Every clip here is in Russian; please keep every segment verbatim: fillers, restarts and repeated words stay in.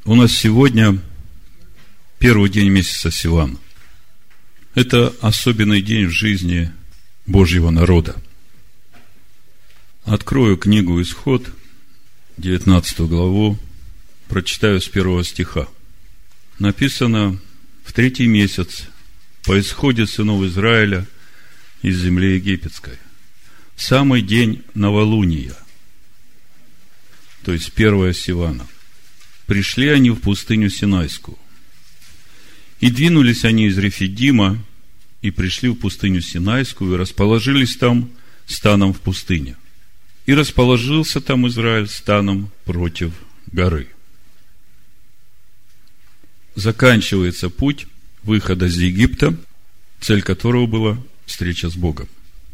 У нас сегодня первый день месяца Сиван. Это особенный день в жизни Божьего народа. Открою книгу Исход, девятнадцатую главу, прочитаю с первого стиха. Написано: в третий месяц по исходе сынов Израиля из земли египетской, в самый день новолуния, то есть первое Сивана, пришли они в пустыню Синайскую. И двинулись они из Рефидима, и пришли в пустыню Синайскую, и расположились там станом в пустыне. И расположился там Израиль станом против горы. Заканчивается путь выхода из Египта, цель которого была встреча с Богом.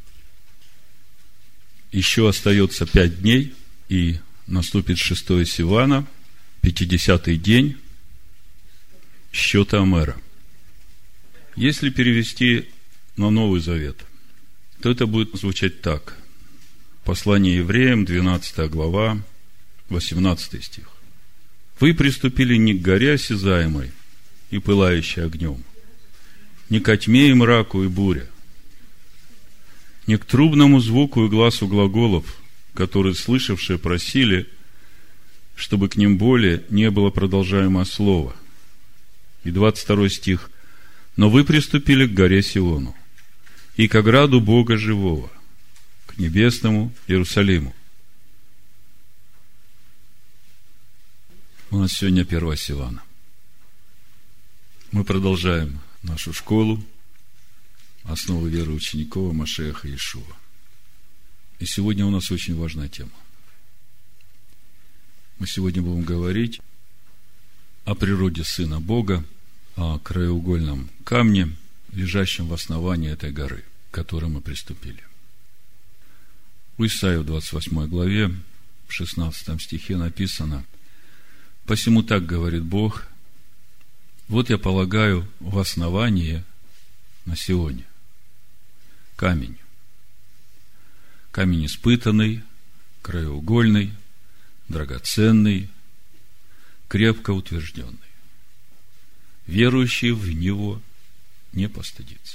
Еще остается пять дней, и наступит шестое Сивана, пятидесятый день счета Омера. Если перевести на Новый Завет, то это будет звучать так. Послание евреям, двенадцатая глава, восемнадцатый стих. Вы приступили не к горе осязаемой и пылающей огнем, не ко тьме и мраку и буре, не к трубному звуку и гласу глаголов, которые слышавшие просили, чтобы к ним более не было продолжаемое слово. И двадцать второй стих. Но вы приступили к горе Сиону и к ограду Бога живого, к небесному Иерусалиму. У нас сегодня первое Сивана. Мы продолжаем нашу школу основы веры учеников Машеха Иешуа. И сегодня у нас очень важная тема. Мы сегодня будем говорить о природе Сына Бога, о краеугольном камне, лежащем в основании этой горы, к которой мы приступили. У Исаии в двадцать восьмой главе, в шестнадцатом стихе написано: «Посему так говорит Бог, вот я полагаю в основании на Сионе камень, камень испытанный, краеугольный, драгоценный, крепко утвержденный. Верующий в него не постыдится».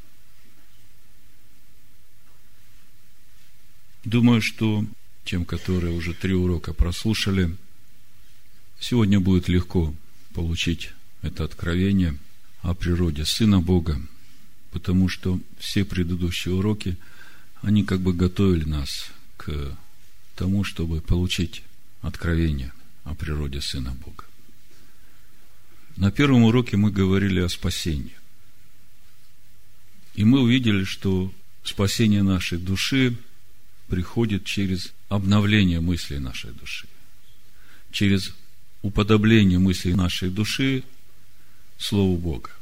Думаю, что тем, которые уже три урока прослушали, сегодня будет легко получить это откровение о природе Сына Бога, потому что все предыдущие уроки, они как бы готовили нас к тому, чтобы получить откровение о природе Сына Бога. На первом уроке мы говорили о спасении. И мы увидели, что спасение нашей души приходит через обновление мыслей нашей души, через уподобление мыслей нашей души Слову Бога.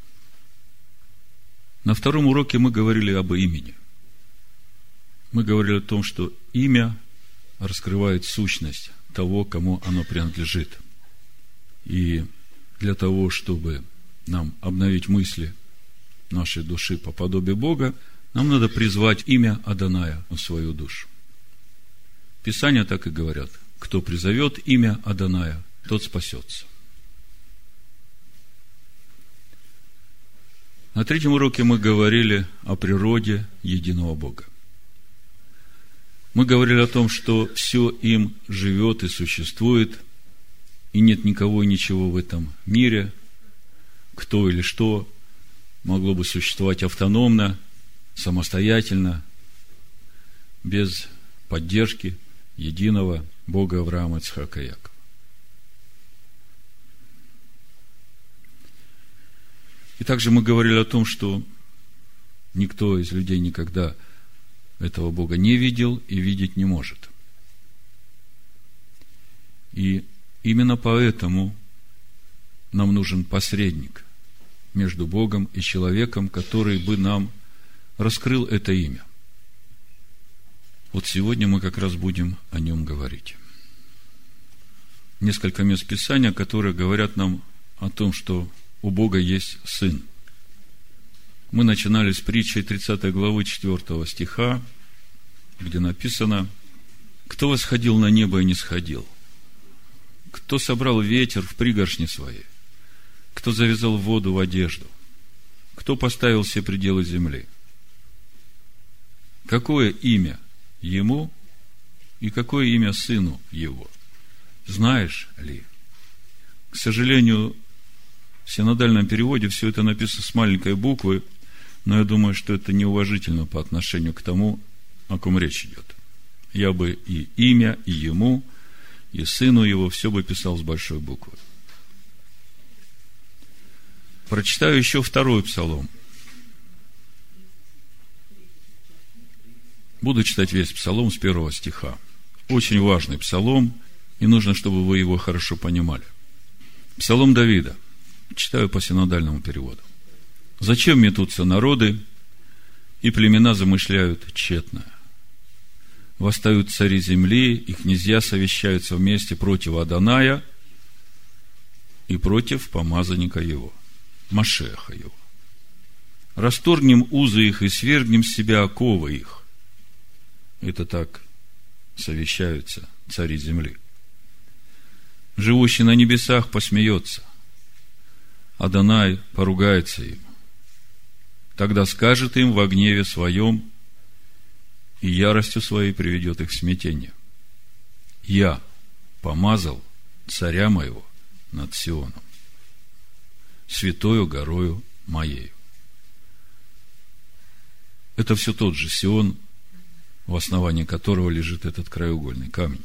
На втором уроке мы говорили об имени. Мы говорили о том, что имя раскрывает сущность того, кому оно принадлежит. И для того, чтобы нам обновить мысли нашей души по подобию Бога, нам надо призвать имя Адоная в свою душу. Писания так и говорят: кто призовет имя Адоная, тот спасется. На третьем уроке мы говорили о природе единого Бога. Мы говорили о том, что все им живет и существует, и нет никого и ничего в этом мире, кто или что могло бы существовать автономно, самостоятельно, без поддержки единого Бога Авраама, Ицхака и Якова. И также мы говорили о том, что никто из людей никогда этого Бога не видел и видеть не может. И именно поэтому нам нужен посредник между Богом и человеком, который бы нам раскрыл это имя. Вот сегодня мы как раз будем о нем говорить. Несколько мест Писания, которые говорят нам о том, что у Бога есть Сын. Мы начинали с притчи тридцатой главы четвёртого стиха, где написано: «Кто восходил на небо и не сходил? Кто собрал ветер в пригоршни свои? Кто завязал воду в одежду? Кто поставил все пределы земли? Какое имя ему и какое имя сыну его? Знаешь ли? К сожалению, в синодальном переводе все это написано с маленькой буквы, но я думаю, что это неуважительно по отношению к тому, о ком речь идет. Я бы и имя, и ему, и сыну его все бы писал с большой буквы. Прочитаю еще второй псалом. Буду читать весь псалом с первого стиха. Очень важный псалом, и нужно, чтобы вы его хорошо понимали. Псалом Давида. Читаю по синодальному переводу. «Зачем метутся народы, и племена замышляют тщетное? Восстают цари земли, и князья совещаются вместе против Адоная и против помазанника его, Машеха его. Расторгнем узы их и свергнем с себя оковы их». Это так совещаются цари земли. «Живущий на небесах посмеется, Адонай поругается им. Тогда скажет им во гневе своем, и яростью своей приведет их в смятение: я помазал царя моего над Сионом, святою горою моею». Это все тот же Сион, в основании которого лежит этот краеугольный камень.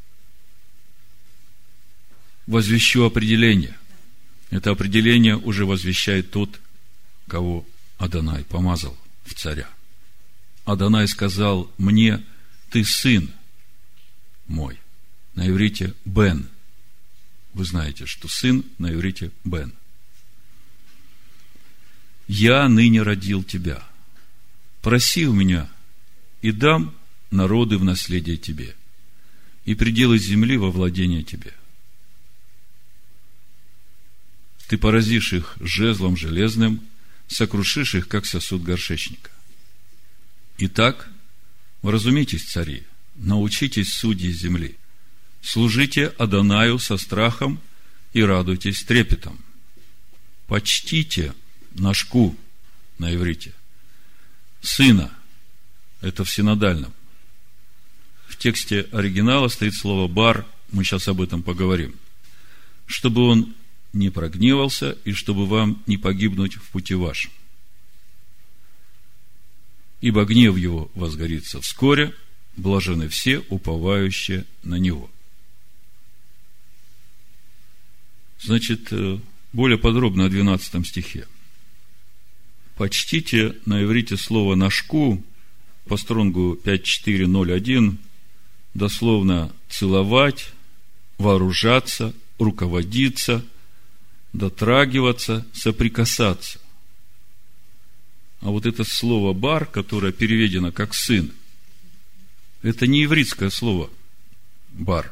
Возвещу определение. Это определение уже возвещает тот, кого Адонай помазал в царя. Адонай сказал мне: ты сын мой. На иврите Бен. Вы знаете, что сын на иврите Бен. Я ныне родил тебя. Проси у меня, и дам народы в наследие тебе, и пределы земли во владение тебе. Ты поразишь их жезлом железным, сокрушишь их, как сосуд горшечника. Итак, вразумитесь, цари, научитесь, судьи земли, служите Адонаю со страхом и радуйтесь трепетом. Почтите Нашку на иврите, сына, это в синодальном. В тексте оригинала стоит слово бар, мы сейчас об этом поговорим. Чтобы он не прогневался, и чтобы вам не погибнуть в пути вашем. Ибо гнев его возгорится вскоре, блажены все, уповающие на него. Значит, более подробно о двенадцатом стихе. Почтите на иврите слово «нашку» по стронгу пять четыре ноль один, дословно целовать, вооружаться, руководиться, дотрагиваться, соприкасаться. А вот это слово «бар», которое переведено как «сын», это не ивритское слово «бар».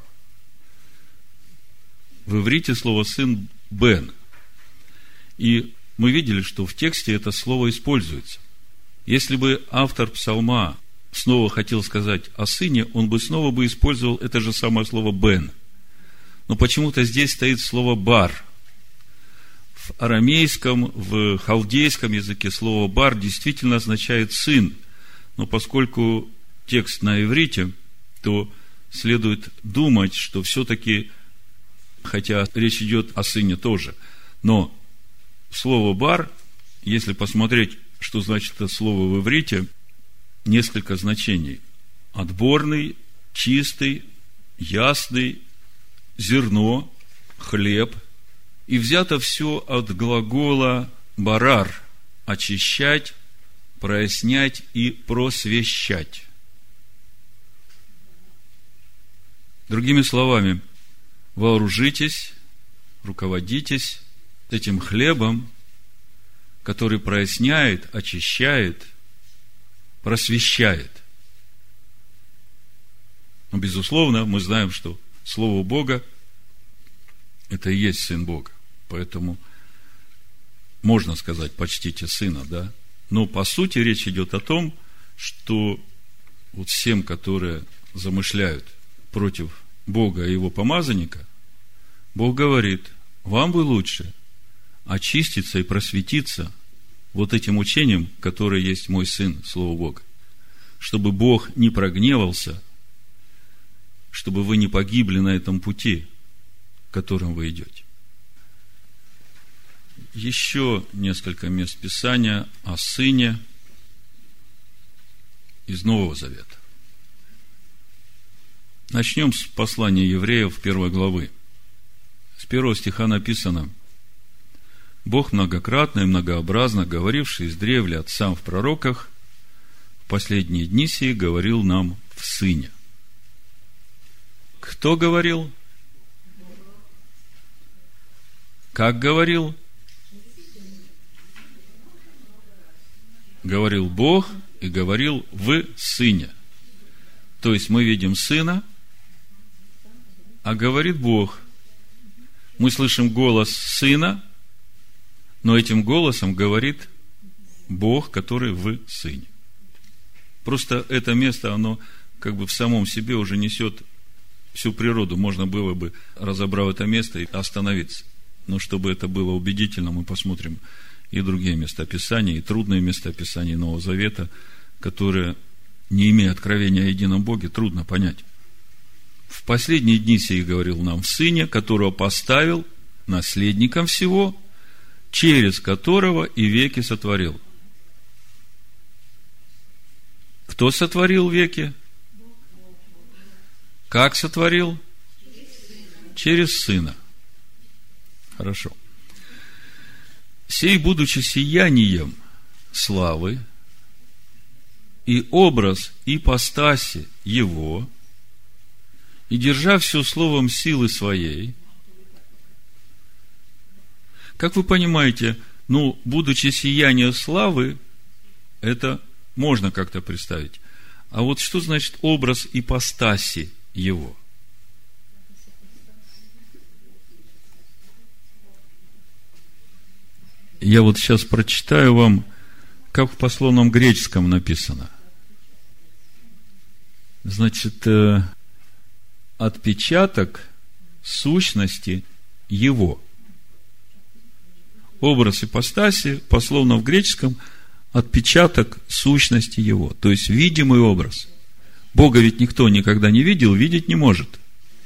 В иврите слово «сын» «бен». И мы видели, что в тексте это слово используется. Если бы автор псалма снова хотел сказать о сыне, он бы снова бы использовал это же самое слово «бен». Но почему-то здесь стоит слово «бар». В арамейском, в халдейском языке слово «бар» действительно означает «сын». Но поскольку текст на иврите, то следует думать, что все-таки, хотя речь идет о сыне тоже, но слово «бар», если посмотреть, что значит это слово в иврите, несколько значений. Отборный, чистый, ясный, зерно, хлеб. И взято все от глагола «барар» – очищать, прояснять и просвещать. Другими словами, вооружитесь, руководитесь этим хлебом, который проясняет, очищает, просвещает. Но, безусловно, мы знаем, что Слово Бога – это и есть Сын Бога. Поэтому можно сказать, почтите Сына, да? Но, по сути, речь идет о том, что вот всем, которые замышляют против Бога и Его помазанника, Бог говорит, вам бы лучше очиститься и просветиться вот этим учением, которое есть мой Сын, Слово Бога, чтобы Бог не прогневался, чтобы вы не погибли на этом пути, которым вы идете. Еще несколько мест Писания о Сыне из Нового Завета. Начнем с послания Евреев первой главы. С первого стиха написано: Бог многократно и многообразно, говоривший издревле отцам в пророках, в последние дни сии говорил нам в Сыне. Кто говорил? Как говорил? Говорил Бог и говорил в Сыне. То есть мы видим Сына, а говорит Бог. Мы слышим голос Сына, но этим голосом говорит Бог, который в Сыне. Просто это место, оно как бы в самом себе уже несет всю природу. Можно было бы, разобрав это место, и остановиться. Но чтобы это было убедительно, мы посмотрим и другие местописания, и трудные местописания Нового Завета, которые, не имея откровения о едином Боге, трудно понять. В последние дни сии говорил нам в Сыне, которого поставил наследником всего, через которого и веки сотворил. Кто сотворил веки? Как сотворил? Через Сына. Хорошо. Сей, будучи сиянием славы и образ ипостаси Его, и держа все словом силы своей, как вы понимаете, ну, будучи сиянием славы, это можно как-то представить. А вот что значит образ ипостаси Его? Я вот сейчас прочитаю вам, как в пословном греческом написано. Значит, отпечаток сущности Его. Образ ипостаси, пословно в греческом, отпечаток сущности Его. То есть, видимый образ. Бога ведь никто никогда не видел, видеть не может.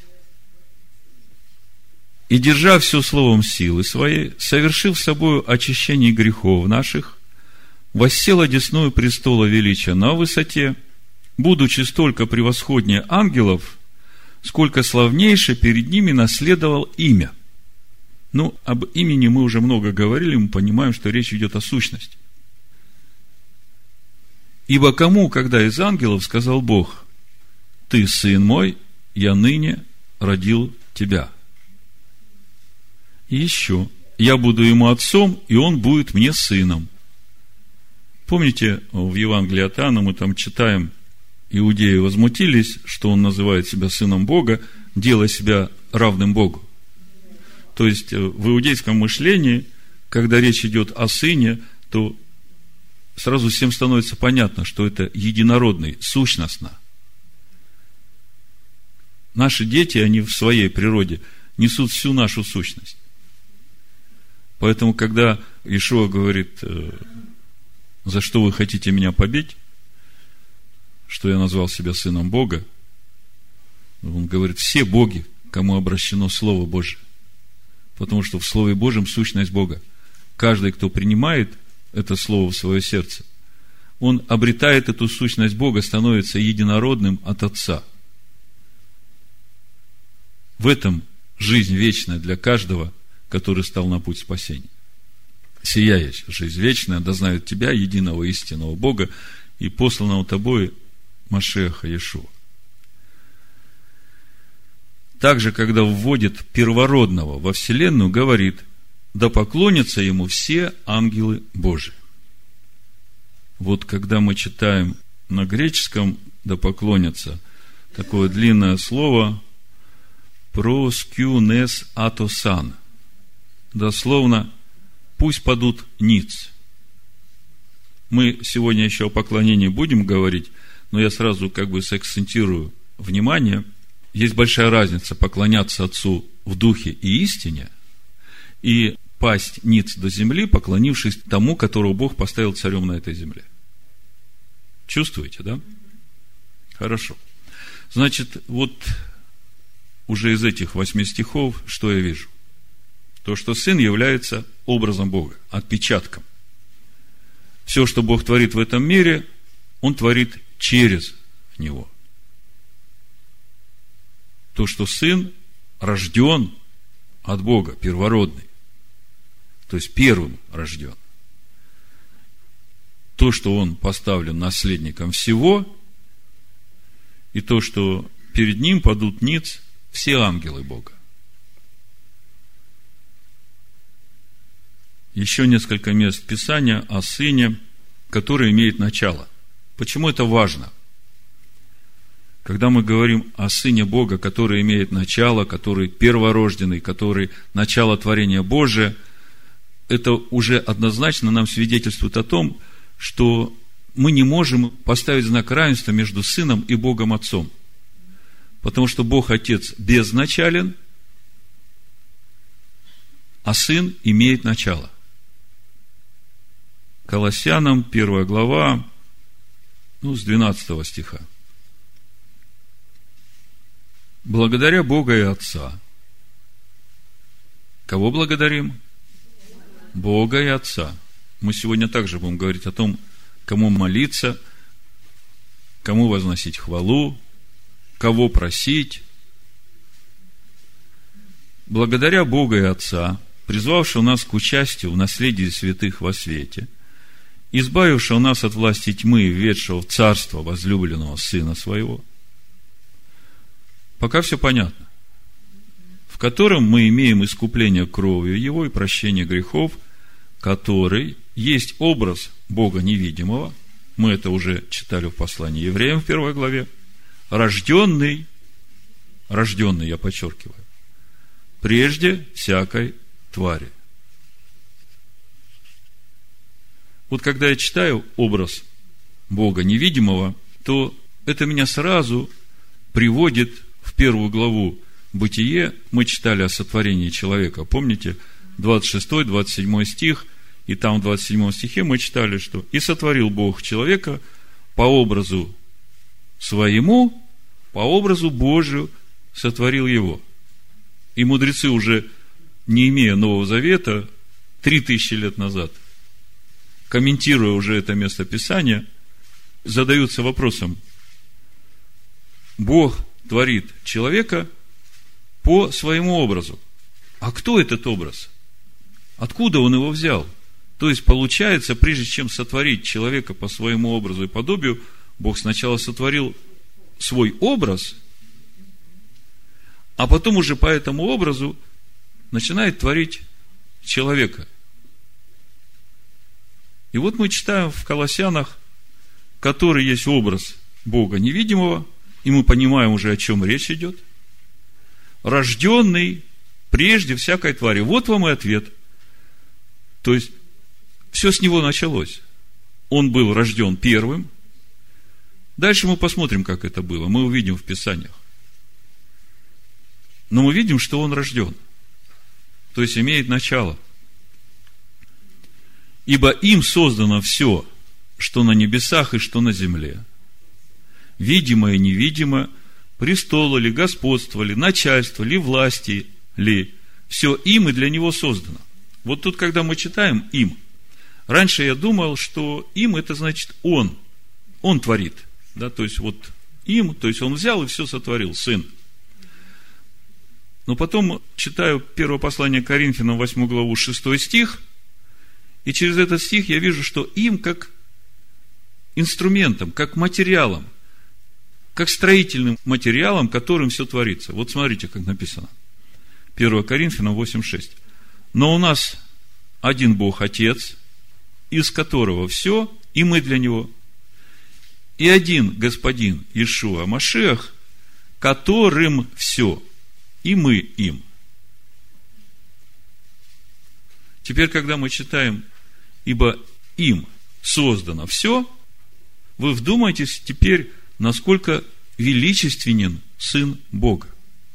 И, держа все словом силы своей, совершив собою очищение грехов наших, воссел одесную престола величия на высоте, будучи столько превосходнее ангелов, сколько славнейше перед ними наследовал имя. Ну, об имени мы уже много говорили, мы понимаем, что речь идет о сущности. Ибо кому, когда из ангелов сказал Бог: «Ты, сын мой, я ныне родил тебя». И еще: «Я буду ему отцом, и он будет мне сыном». Помните, в Евангелии от Иоанна мы там читаем: иудеи возмутились, что он называет себя сыном Бога, делая себя равным Богу. То есть, в иудейском мышлении, когда речь идет о сыне, то сразу всем становится понятно, что это единородный, сущностно. Наши дети, они в своей природе несут всю нашу сущность. Поэтому, когда Иешуа говорит: «За что вы хотите меня побить?» Что я назвал себя сыном Бога, он говорит: все боги, кому обращено Слово Божие. Потому что в Слове Божьем сущность Бога. Каждый, кто принимает это Слово в свое сердце, он обретает эту сущность Бога, становится единородным от Отца. В этом жизнь вечная для каждого, который стал на путь спасения. Сия есть жизнь вечная, да знают тебя, единого истинного Бога, и посланного тобой Машиаха Иешуа. Также, когда вводит первородного во вселенную, говорит: да поклонятся ему все ангелы Божии. Вот когда мы читаем на греческом «да поклонятся», такое длинное слово «проскюнес атосан», дословно «пусть падут ниц». Мы сегодня еще о поклонении будем говорить, но я сразу как бы сакцентирую внимание. есть большая разница поклоняться Отцу в духе и истине и пасть ниц до земли, поклонившись тому, которого Бог поставил царем на этой земле. Чувствуете, да? Хорошо. Значит, вот уже из этих восьми стихов, что я вижу? То, что Сын является образом Бога, отпечатком. Все, что Бог творит в этом мире, Он творит через Него. То, что Сын рожден от Бога, первородный, то есть первым рожден. То, что Он поставлен наследником всего, и то, что перед Ним падут ниц все ангелы Бога. Еще несколько мест Писания о Сыне, который имеет начало. Почему это важно? Когда мы говорим о Сыне Бога, который имеет начало, который перворожденный, который начало творения Божия, это уже однозначно нам свидетельствует о том, что мы не можем поставить знак равенства между Сыном и Богом Отцом. Потому что Бог Отец безначален, а Сын имеет начало. Колоссянам, первая глава, ну, с двенадцатого стиха. Благодаря Бога и Отца. Кого благодарим? Бога и Отца. Мы сегодня также будем говорить о том, кому молиться, кому возносить хвалу, кого просить. Благодаря Бога и Отца, призвавшего нас к участию в наследии святых во свете, избавившего нас от власти тьмы и введшего в царство возлюбленного Сына Своего. Пока все понятно. В котором мы имеем искупление кровью Его и прощение грехов, который есть образ Бога невидимого. Мы это уже читали в послании Евреям в первой главе. Рожденный, рожденный, я подчеркиваю, прежде всякой твари. Вот когда я читаю образ Бога невидимого, то это меня сразу приводит в первую главу Бытие. Мы читали о сотворении человека. Помните, двадцать шестой двадцать седьмой стих, и там в двадцать седьмом стихе мы читали, что «И сотворил Бог человека по образу своему, по образу Божию сотворил его». И мудрецы, уже не имея Нового Завета, три тысячи лет назад, комментируя уже это место Писания, задаются вопросом: Бог творит человека по своему образу. А кто этот образ? Откуда он его взял? То есть, получается, прежде чем сотворить человека по своему образу и подобию, Бог сначала сотворил свой образ, а потом уже по этому образу начинает творить человека. И вот мы читаем в Колоссянах, который есть образ Бога невидимого, и мы понимаем уже, о чем речь идет. Рожденный прежде всякой твари. Вот вам и ответ. То есть, все с него началось. Он был рожден первым. Дальше мы посмотрим, как это было. Мы увидим в Писаниях. Но мы видим, что он рожден. То есть, имеет начало. Ибо им создано все, что на небесах и что на земле. Видимое и невидимое, престолы ли, господство ли, начальство ли, власти ли. Все им и для него создано. Вот тут, когда мы читаем «им», раньше я думал, что «им» это значит «он». Он творит. Да, то есть, вот «им», то есть, он взял и все сотворил, Сын. Но потом читаю первое послание Коринфянам, восьмую главу, шестой стих, и через этот стих я вижу, что «им» как инструментом, как материалом, как строительным материалом, которым все творится. Вот смотрите, как написано. первое Коринфянам восемь шесть. Но у нас один Бог Отец, из которого все, и мы для Него. И один Господин Иешуа Машиах, которым все, и мы им. Теперь, когда мы читаем «Ибо им создано все», вы вдумайтесь теперь, насколько величественен Сын Бога.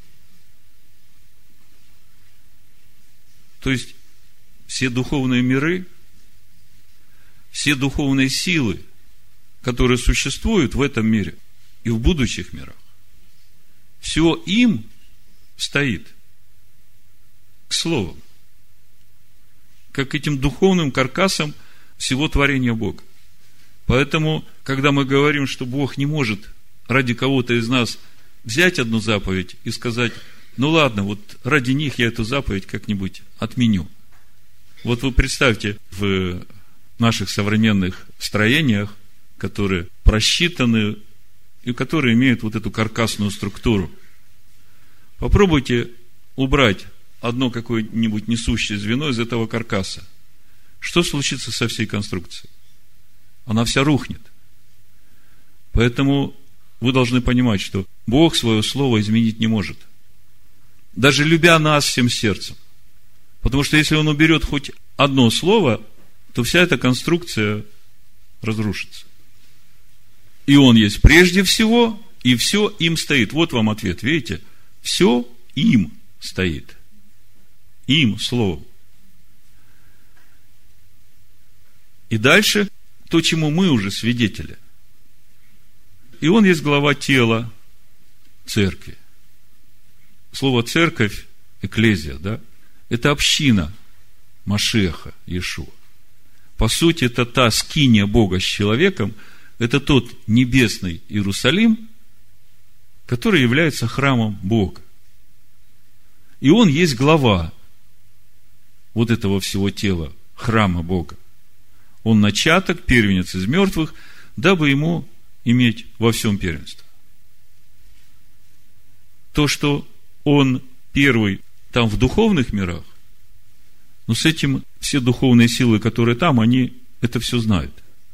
То есть, все духовные миры, все духовные силы, которые существуют в этом мире и в будущих мирах, все им стоит к слову, как этим духовным каркасом всего творения Бога. Поэтому, когда мы говорим, что Бог не может ради кого-то из нас взять одну заповедь и сказать: ну ладно, вот ради них я эту заповедь как-нибудь отменю. Вот вы представьте, в наших современных строениях, которые просчитаны и которые имеют вот эту каркасную структуру, попробуйте убрать одно какое-нибудь несущее звено из этого каркаса. Что случится со всей конструкцией? Она вся рухнет. Поэтому вы должны понимать, что Бог свое слово изменить не может. Даже любя нас всем сердцем. Потому что если Он уберет хоть одно слово, то вся эта конструкция разрушится. И Он есть прежде всего, и все им стоит. Вот вам ответ, видите? Все им стоит. Им словом. И дальше то, чему мы уже свидетели. И Он есть глава тела церкви. Слово церковь, экклезия, да, это община Машиаха Иешуа. По сути, это та скиния Бога с человеком, это тот небесный Иерусалим, который является храмом Бога. И Он есть глава вот этого всего тела, храма Бога. Он начаток, первенец из мертвых, дабы Ему иметь во всем первенство. То, что Он первый там в духовных мирах, но с этим все духовные силы, которые там, они это все знают.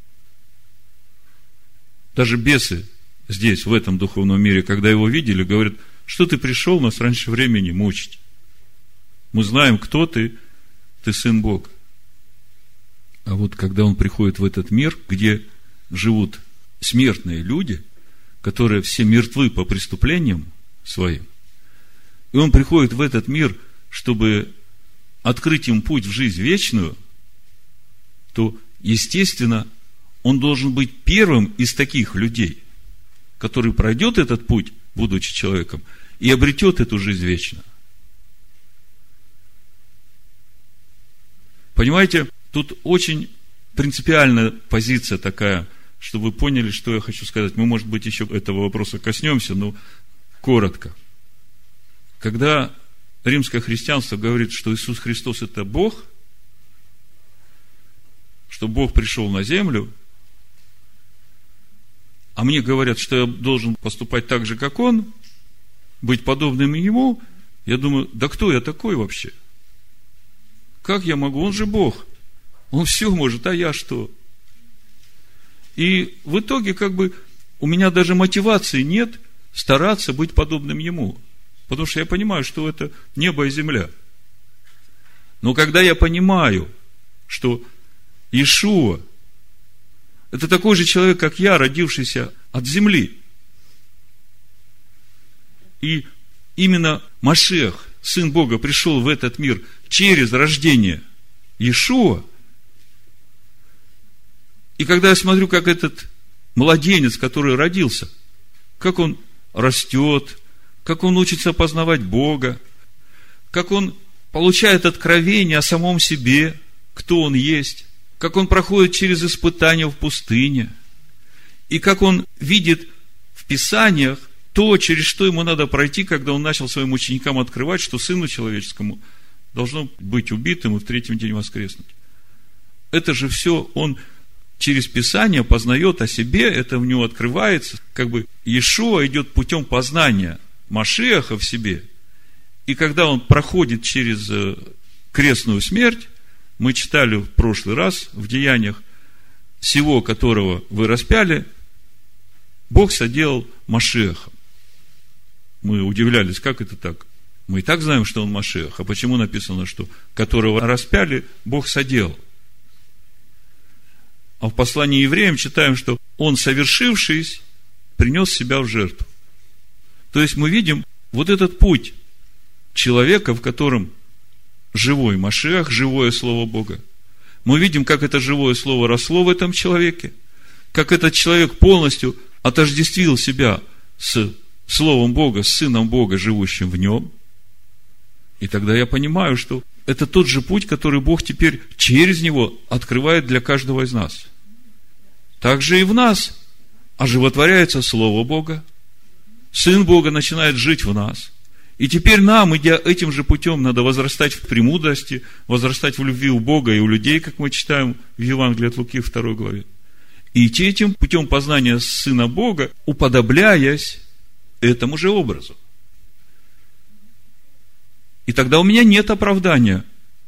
Даже бесы здесь, в этом духовном мире, когда Его видели, говорят: что ты пришел нас раньше времени мучить? Мы знаем, кто ты, ты Сын Бога. А вот когда Он приходит в этот мир, где живут смертные люди, которые все мертвы по преступлениям своим, и Он приходит в этот мир, чтобы открыть им путь в жизнь вечную, то, естественно, Он должен быть первым из таких людей, который пройдет этот путь, будучи человеком, и обретет эту жизнь вечную. Понимаете, тут очень принципиальная позиция такая, чтобы вы поняли, что я хочу сказать. Мы, может быть, еще этого вопроса коснемся, но коротко. Когда римское христианство говорит, что Иисус Христос – это Бог, что Бог пришел на землю, а мне говорят, что я должен поступать так же, как Он, быть подобным Ему, я думаю: да кто я такой вообще? Как я могу? Он же Бог. Он все может, а я что? И в итоге, как бы, у меня даже мотивации нет стараться быть подобным Ему. Потому что я понимаю, что это небо и земля. Но когда я понимаю, что Иешуа – это такой же человек, как я, родившийся от земли. И именно Машиах, Сын Бога, пришел в этот мир через рождение Иешуа. И когда я смотрю, как этот младенец, который родился, как он растет, как он учится познавать Бога, как он получает откровение о самом себе, кто он есть, как он проходит через испытания в пустыне, и как он видит в Писаниях то, через что ему надо пройти, когда он начал своим ученикам открывать, что Сыну Человеческому должно быть убитым и в третьем день воскреснуть. Это же все он через Писание познает о себе, это в него открывается. Как бы Иешуа идет путем познания Машиаха в себе. И когда он проходит через крестную смерть, мы читали в прошлый раз в Деяниях, сего, которого вы распяли, Бог соделал Машиахом. Мы удивлялись, как это так? Мы и так знаем, что он Машиах. А почему написано, что которого распяли, Бог соделал? А в послании евреям читаем, что он, совершившись, принес себя в жертву. То есть мы видим вот этот путь человека, в котором живой Машиах, живое Слово Бога. Мы видим, как это живое Слово росло в этом человеке, как этот человек полностью отождествил себя с Словом Бога, с Сыном Бога, живущим в нем. И тогда я понимаю, что это тот же путь, который Бог теперь через него открывает для каждого из нас. Также и в нас оживотворяется Слово Бога. Сын Бога начинает жить в нас. И теперь нам, идя этим же путем, надо возрастать в премудрости, возрастать в любви у Бога и у людей, как мы читаем в Евангелии от Луки второй главе. И идти этим путем познания Сына Бога, уподобляясь этому же образу. И тогда у меня нет оправдания.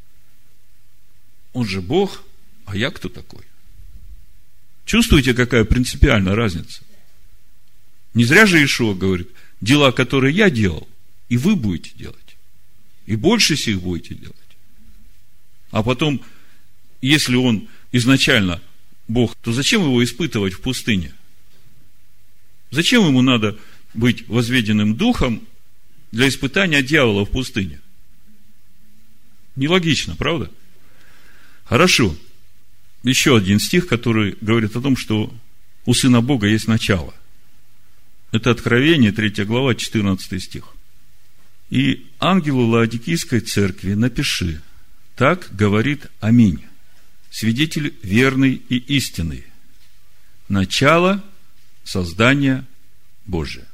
Он же Бог, а я кто такой? Чувствуете, какая принципиальная разница? Не зря же Иешуа говорит: дела, которые я делал, и вы будете делать. И больше сих будете делать. А потом, если он изначально Бог, то зачем его испытывать в пустыне? Зачем ему надо быть возведенным духом для испытания дьявола в пустыне? Нелогично, правда? Хорошо. Еще один стих, который говорит о том, что у Сына Бога есть начало. Это Откровение, третья глава, четырнадцатый стих. «И ангелу Лаодикийской церкви напиши: так говорит Аминь, свидетель верный и истинный, начало создания Божия».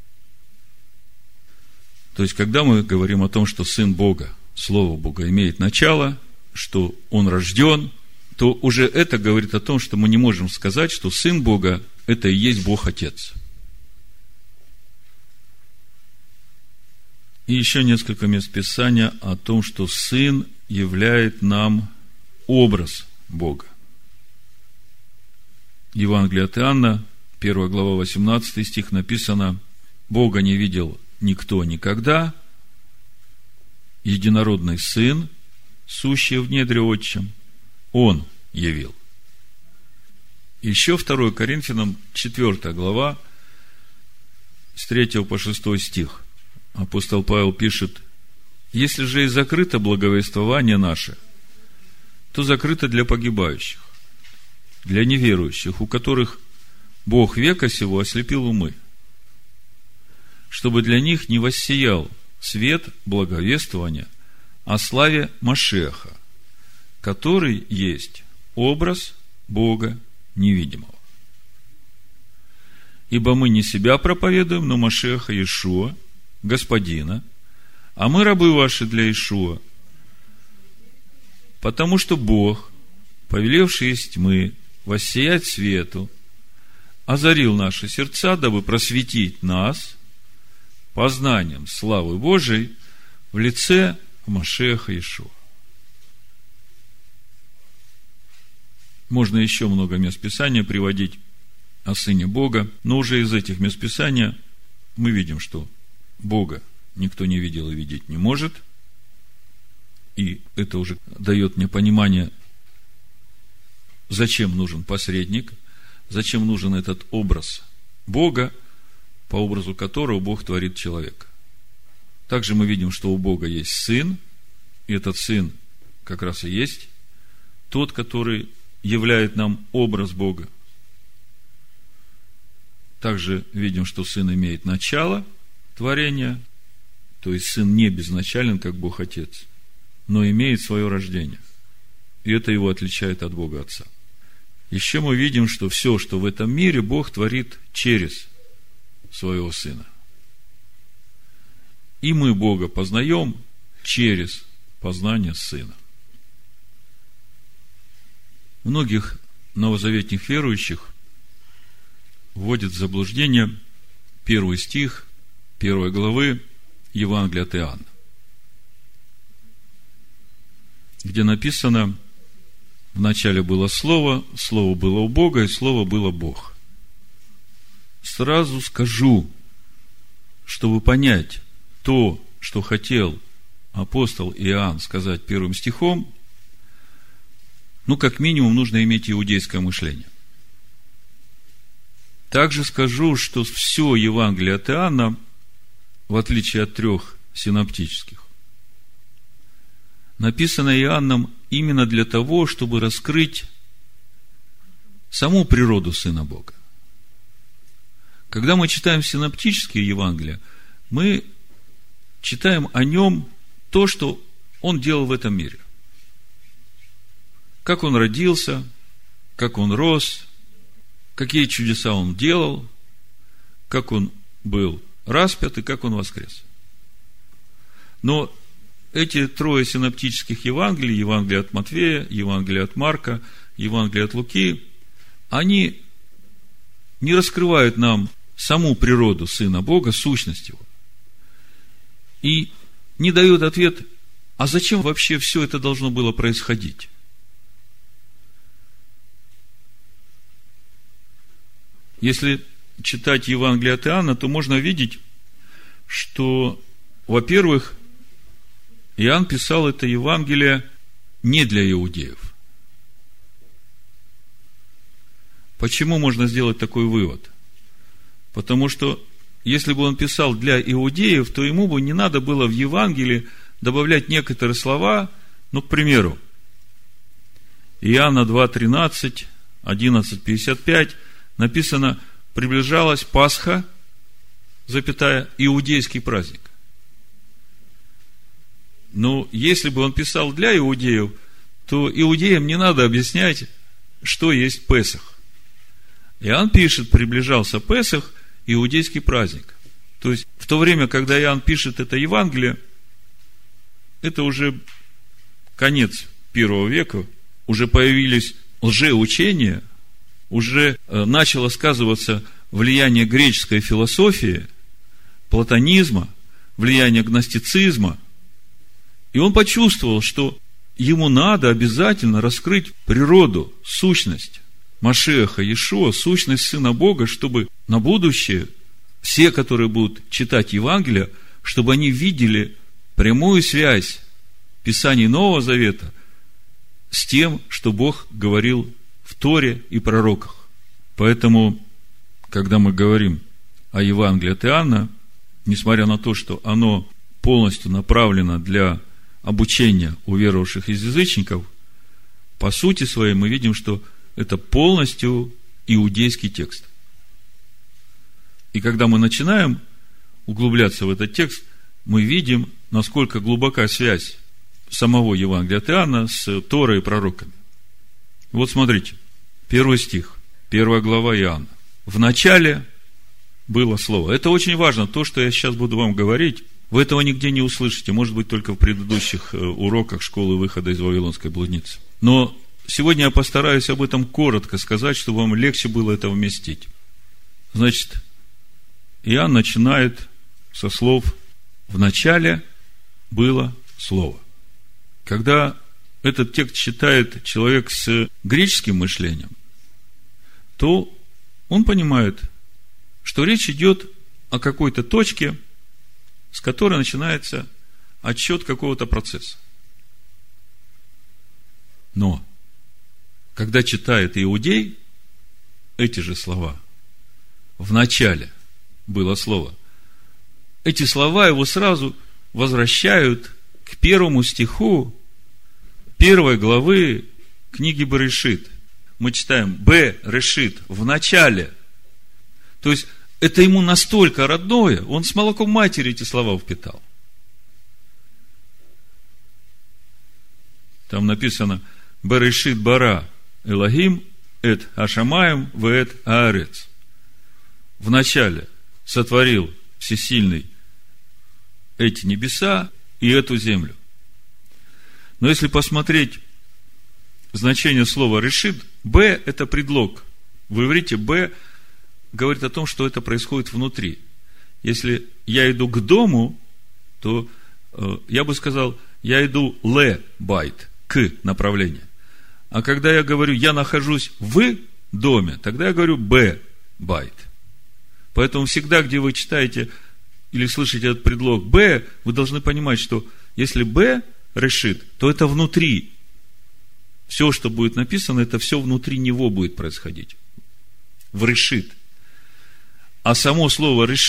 То есть, когда мы говорим о том, что Сын Бога, Слово Бога имеет начало, что Он рожден, то уже это говорит о том, что мы не можем сказать, что Сын Бога – это и есть Бог Отец. И еще несколько мест Писания о том, что Сын являет нам образ Бога. Евангелие от Иоанна, первая глава, восемнадцатый стих, написано: «Бога не видел никто никогда, единородный Сын, сущий в недре Отчим, Он явил». Еще второе Коринфянам, четвёртая глава, с третьего по шестой стих. Апостол Павел пишет: «Если же и закрыто благовествование наше, то закрыто для погибающих, для неверующих, у которых Бог века сего ослепил умы, чтобы для них не воссиял свет благовествования о славе Машиаха, который есть образ Бога невидимого. Ибо мы не себя проповедуем, но Машиаха Иешуа, Господина, а мы рабы ваши для Иешуа, потому что Бог, повелевший из тьмы воссиять свету, озарил наши сердца, дабы просветить нас познанием славы Божией в лице Машиаха Иешуа». Можно еще много мест Писания приводить о Сыне Бога, но уже из этих мест Писания мы видим, что Бога никто не видел и видеть не может. И это уже дает мне понимание, зачем нужен посредник, зачем нужен этот образ Бога, по образу которого Бог творит человека. Также мы видим, что у Бога есть Сын, и этот Сын как раз и есть тот, который являет нам образ Бога. Также видим, что Сын имеет начало творения, то есть Сын не безначален, как Бог Отец, но имеет свое рождение. И это его отличает от Бога Отца. Еще мы видим, что все, что в этом мире, Бог творит через своего Сына. И мы Бога познаем через познание Сына. Многих новозаветных верующих вводит в заблуждение первый стих первой главы Евангелия от Иоанна, где написано: «Вначале было Слово, Слово было у Бога, и Слово было Бог». Сразу скажу, чтобы понять то, что хотел апостол Иоанн сказать первым стихом, ну, как минимум, нужно иметь иудейское мышление. Также скажу, что все Евангелие от Иоанна в отличие от трех синоптических, написано Иоанном именно для того, чтобы раскрыть саму природу Сына Бога. Когда мы читаем синоптические Евангелия, мы читаем о нем то, что он делал в этом мире. Как он родился, как он рос, какие чудеса он делал, как он был распят и как он воскрес. Но эти трое синоптических Евангелий, Евангелие от Матфея, Евангелие от Марка, Евангелие от Луки, они не раскрывают нам саму природу Сына Бога, сущность Его. И не дают ответ, а зачем вообще все это должно было происходить? Если читать Евангелие от Иоанна, то можно видеть, что, во-первых, Иоанн писал это Евангелие не для иудеев. Почему можно сделать такой вывод? Потому что, если бы он писал для иудеев, то ему бы не надо было в Евангелии добавлять некоторые слова, ну, к примеру, Иоанна два тринадцать, одиннадцать пятьдесят пять написано: приближалась Пасха, запятая, иудейский праздник. Но если бы он писал для иудеев, то иудеям не надо объяснять, что есть Песах. Иоанн пишет: приближался Песах, иудейский праздник. То есть, в то время, когда Иоанн пишет это Евангелие, это уже конец первого века, уже появились лжеучения, уже начало сказываться влияние греческой философии, платонизма, влияние гностицизма. И он почувствовал, что ему надо обязательно раскрыть природу, сущность Машиаха Иешуа, сущность Сына Бога, чтобы на будущее все, которые будут читать Евангелие, чтобы они видели прямую связь Писаний Нового Завета с тем, что Бог говорил в Торе и пророках. Поэтому, когда мы говорим о Евангелии от Иоанна, несмотря на то, что оно полностью направлено для обучения уверовавших из язычников, по сути своей мы видим, что это полностью иудейский текст. И когда мы начинаем углубляться в этот текст, мы видим, насколько глубока связь самого Евангелия от Иоанна с Торой и пророками. Вот смотрите, первый стих, первая глава Иоанна. В начале было Слово. Это очень важно, то, что я сейчас буду вам говорить, вы этого нигде не услышите, может быть, только в предыдущих уроках школы выхода из Вавилонской блудницы. Но сегодня я постараюсь об этом коротко сказать, чтобы вам легче было это вместить. Значит, Иоанн начинает со слов: в начале было Слово. Когда этот текст читает человек с греческим мышлением, то он понимает, что речь идет о какой-то точке, с которой начинается отсчет какого-то процесса. Но, когда читает иудей эти же слова, в начале было Слово, эти слова его сразу возвращают к первому стиху первой главы книги Берешит. Мы читаем Б решит, в начале. То есть, это ему настолько родное, он с молоком матери эти слова впитал. Там написано: Берешит бара Элохим эт ашамаем вэт аарец. В начале сотворил Всесильный эти небеса и эту землю. Но если посмотреть значение слова решит, Б это предлог. В иврите Б говорит о том, что это происходит внутри. Если я иду к дому, то э, я бы сказал, я иду ле байт, к направлению. А когда я говорю, я нахожусь в доме, тогда я говорю б байт. Поэтому всегда, где вы читаете или слышите этот предлог б, вы должны понимать, что если б решит, то это внутри. Все, что будет написано, это все внутри него будет происходить. В решит. А само слово решит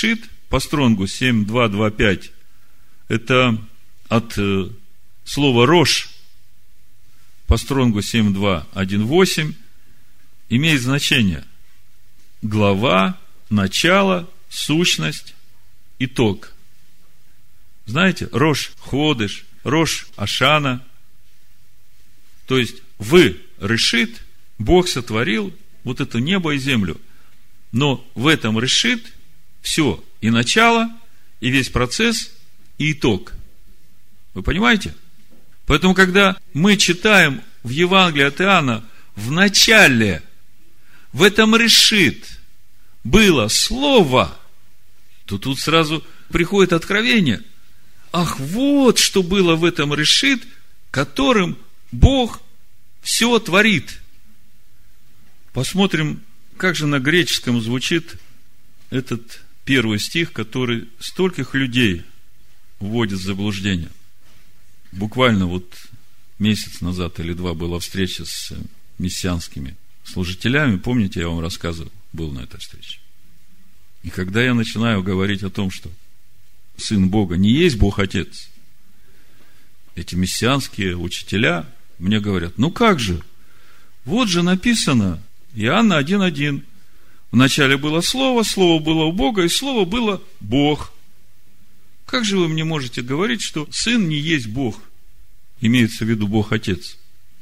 по стронгу семь два два пять, это от э, слова «рош», по стронгу семь два один восемь, имеет значение глава, начало, сущность, итог. Знаете, Рош Ходеш, Рош Ашана. То есть, вы решит, Бог сотворил вот это небо и землю. Но в этом решит все, и начало, и весь процесс, и итог. Вы понимаете? Поэтому, когда мы читаем в Евангелии от Иоанна, в начале, в этом решит было слово, то тут сразу приходит откровение. Ах, вот что было в этом решит, которым Бог все творит. Посмотрим, как же на греческом звучит этот первый стих, который стольких людей вводит в заблуждение. Буквально вот месяц назад или два была встреча с мессианскими служителями. Помните, я вам рассказывал, был на этой встрече. И когда я начинаю говорить о том, что Сын Бога не есть Бог Отец, эти мессианские учителя мне говорят: ну как же, вот же написано, Иоанна один один, вначале было Слово, Слово было у Бога, и Слово было Бог. Как же вы мне можете говорить, что Сын не есть Бог? Имеется в виду Бог Отец.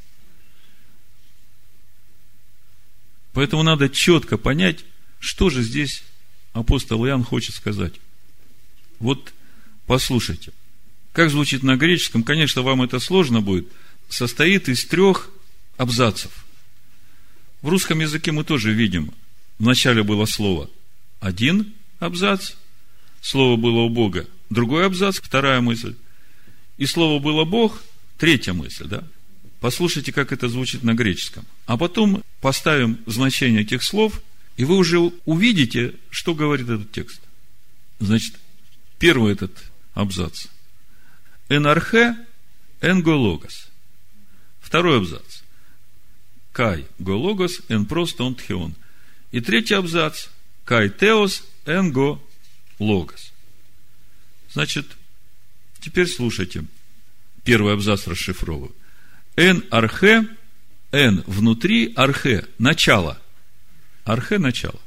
Поэтому надо четко понять, что же здесь апостол Иоанн хочет сказать. Вот послушайте, как звучит на греческом, конечно, вам это сложно будет, состоит из трех абзацев. В русском языке мы тоже видим, вначале было слово один абзац, слово было у Бога другой абзац, вторая мысль, и слово было Бог, третья мысль, да? Послушайте, как это звучит на греческом. А потом поставим значение этих слов, и вы уже увидите, что говорит этот текст. Значит, первый этот абзац. Эн архе, эн го логос. Второй абзац. Кай го логос, эн просто он тхион. И третий абзац. Кай теос, эн го логос. Значит, теперь слушайте. Первый абзац расшифровываю. Эн архе, эн внутри, архе, начало. Архе – начало.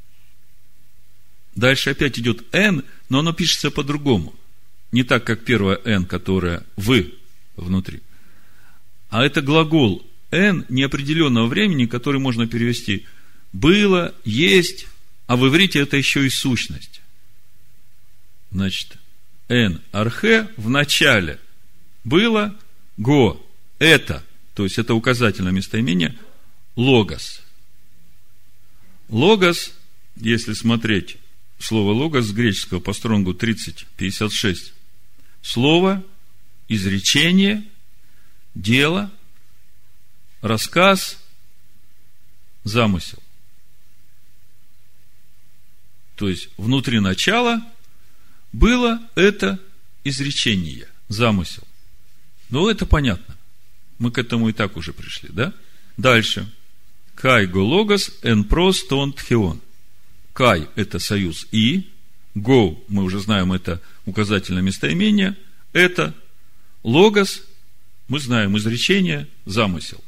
Дальше опять идет эн, но оно пишется по-другому. Не так, как первое эн, которое вы внутри. А это глагол эн неопределенного времени, который можно перевести было, есть, а в иврите это еще и сущность. Значит, эн архе в начале было, го это, то есть это указательное местоимение, логос. Логос, если смотреть слово логос с греческого по стронгу тридцать пятьдесят шесть, слово, изречение, дело, рассказ, замысел. То есть внутри начала было это изречение, замысел. Но это понятно. Мы к этому и так уже пришли, да? Дальше. Кай го логос эн прос тон тхион. Кай – это союз и. Го, мы уже знаем, это указательное местоимение. Это логос, мы знаем, изречение, замысел.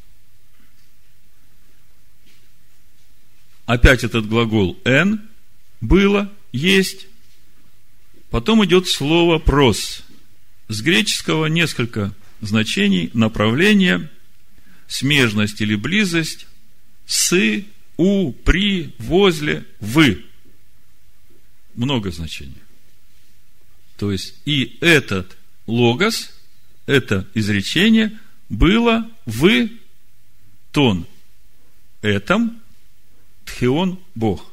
Опять этот глагол эн, было, есть. Потом идет слово прос. С греческого несколько значений: направление, смежность или близость, с, у, при, возле, вы. Много значений. То есть, и этот логос, это изречение, было в тон этом, тхион Бог.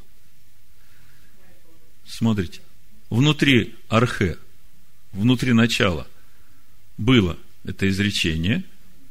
Смотрите, внутри архе, внутри начала было это изречение.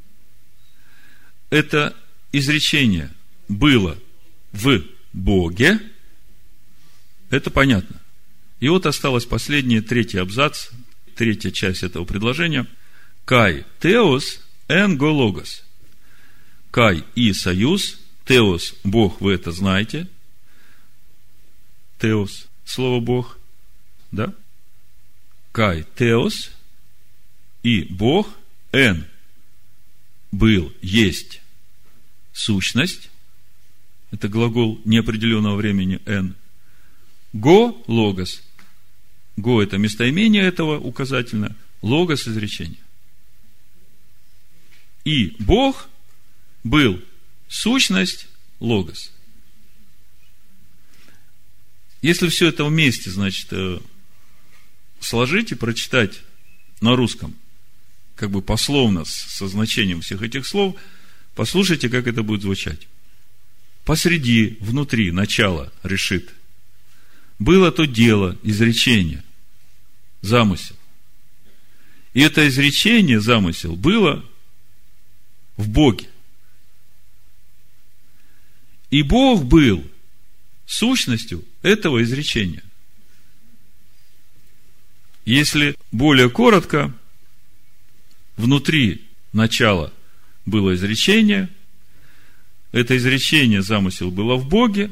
Это изречение было в Боге. Это понятно. И вот осталось последний, третий абзац, третья часть этого предложения. Кай теос эн го логос. Кай и союз. Теос, Бог, вы это знаете. Теос, слово Бог. да? Кай теос, и Бог, эн, был, есть, сущность, это глагол неопределенного времени эн, го, логос, го это местоимение этого указательно, логос изречение. И Бог был, сущность, логос. Если все это вместе, значит, сложить и прочитать на русском, как бы пословно, со значением всех этих слов, послушайте, как это будет звучать. Посреди, внутри, начало, решит. Было то дело, изречение, замысел. И это изречение, замысел, было в Боге. И Бог был сущностью этого изречения. Если более коротко, внутри начала было изречение, это изречение, замысел было в Боге,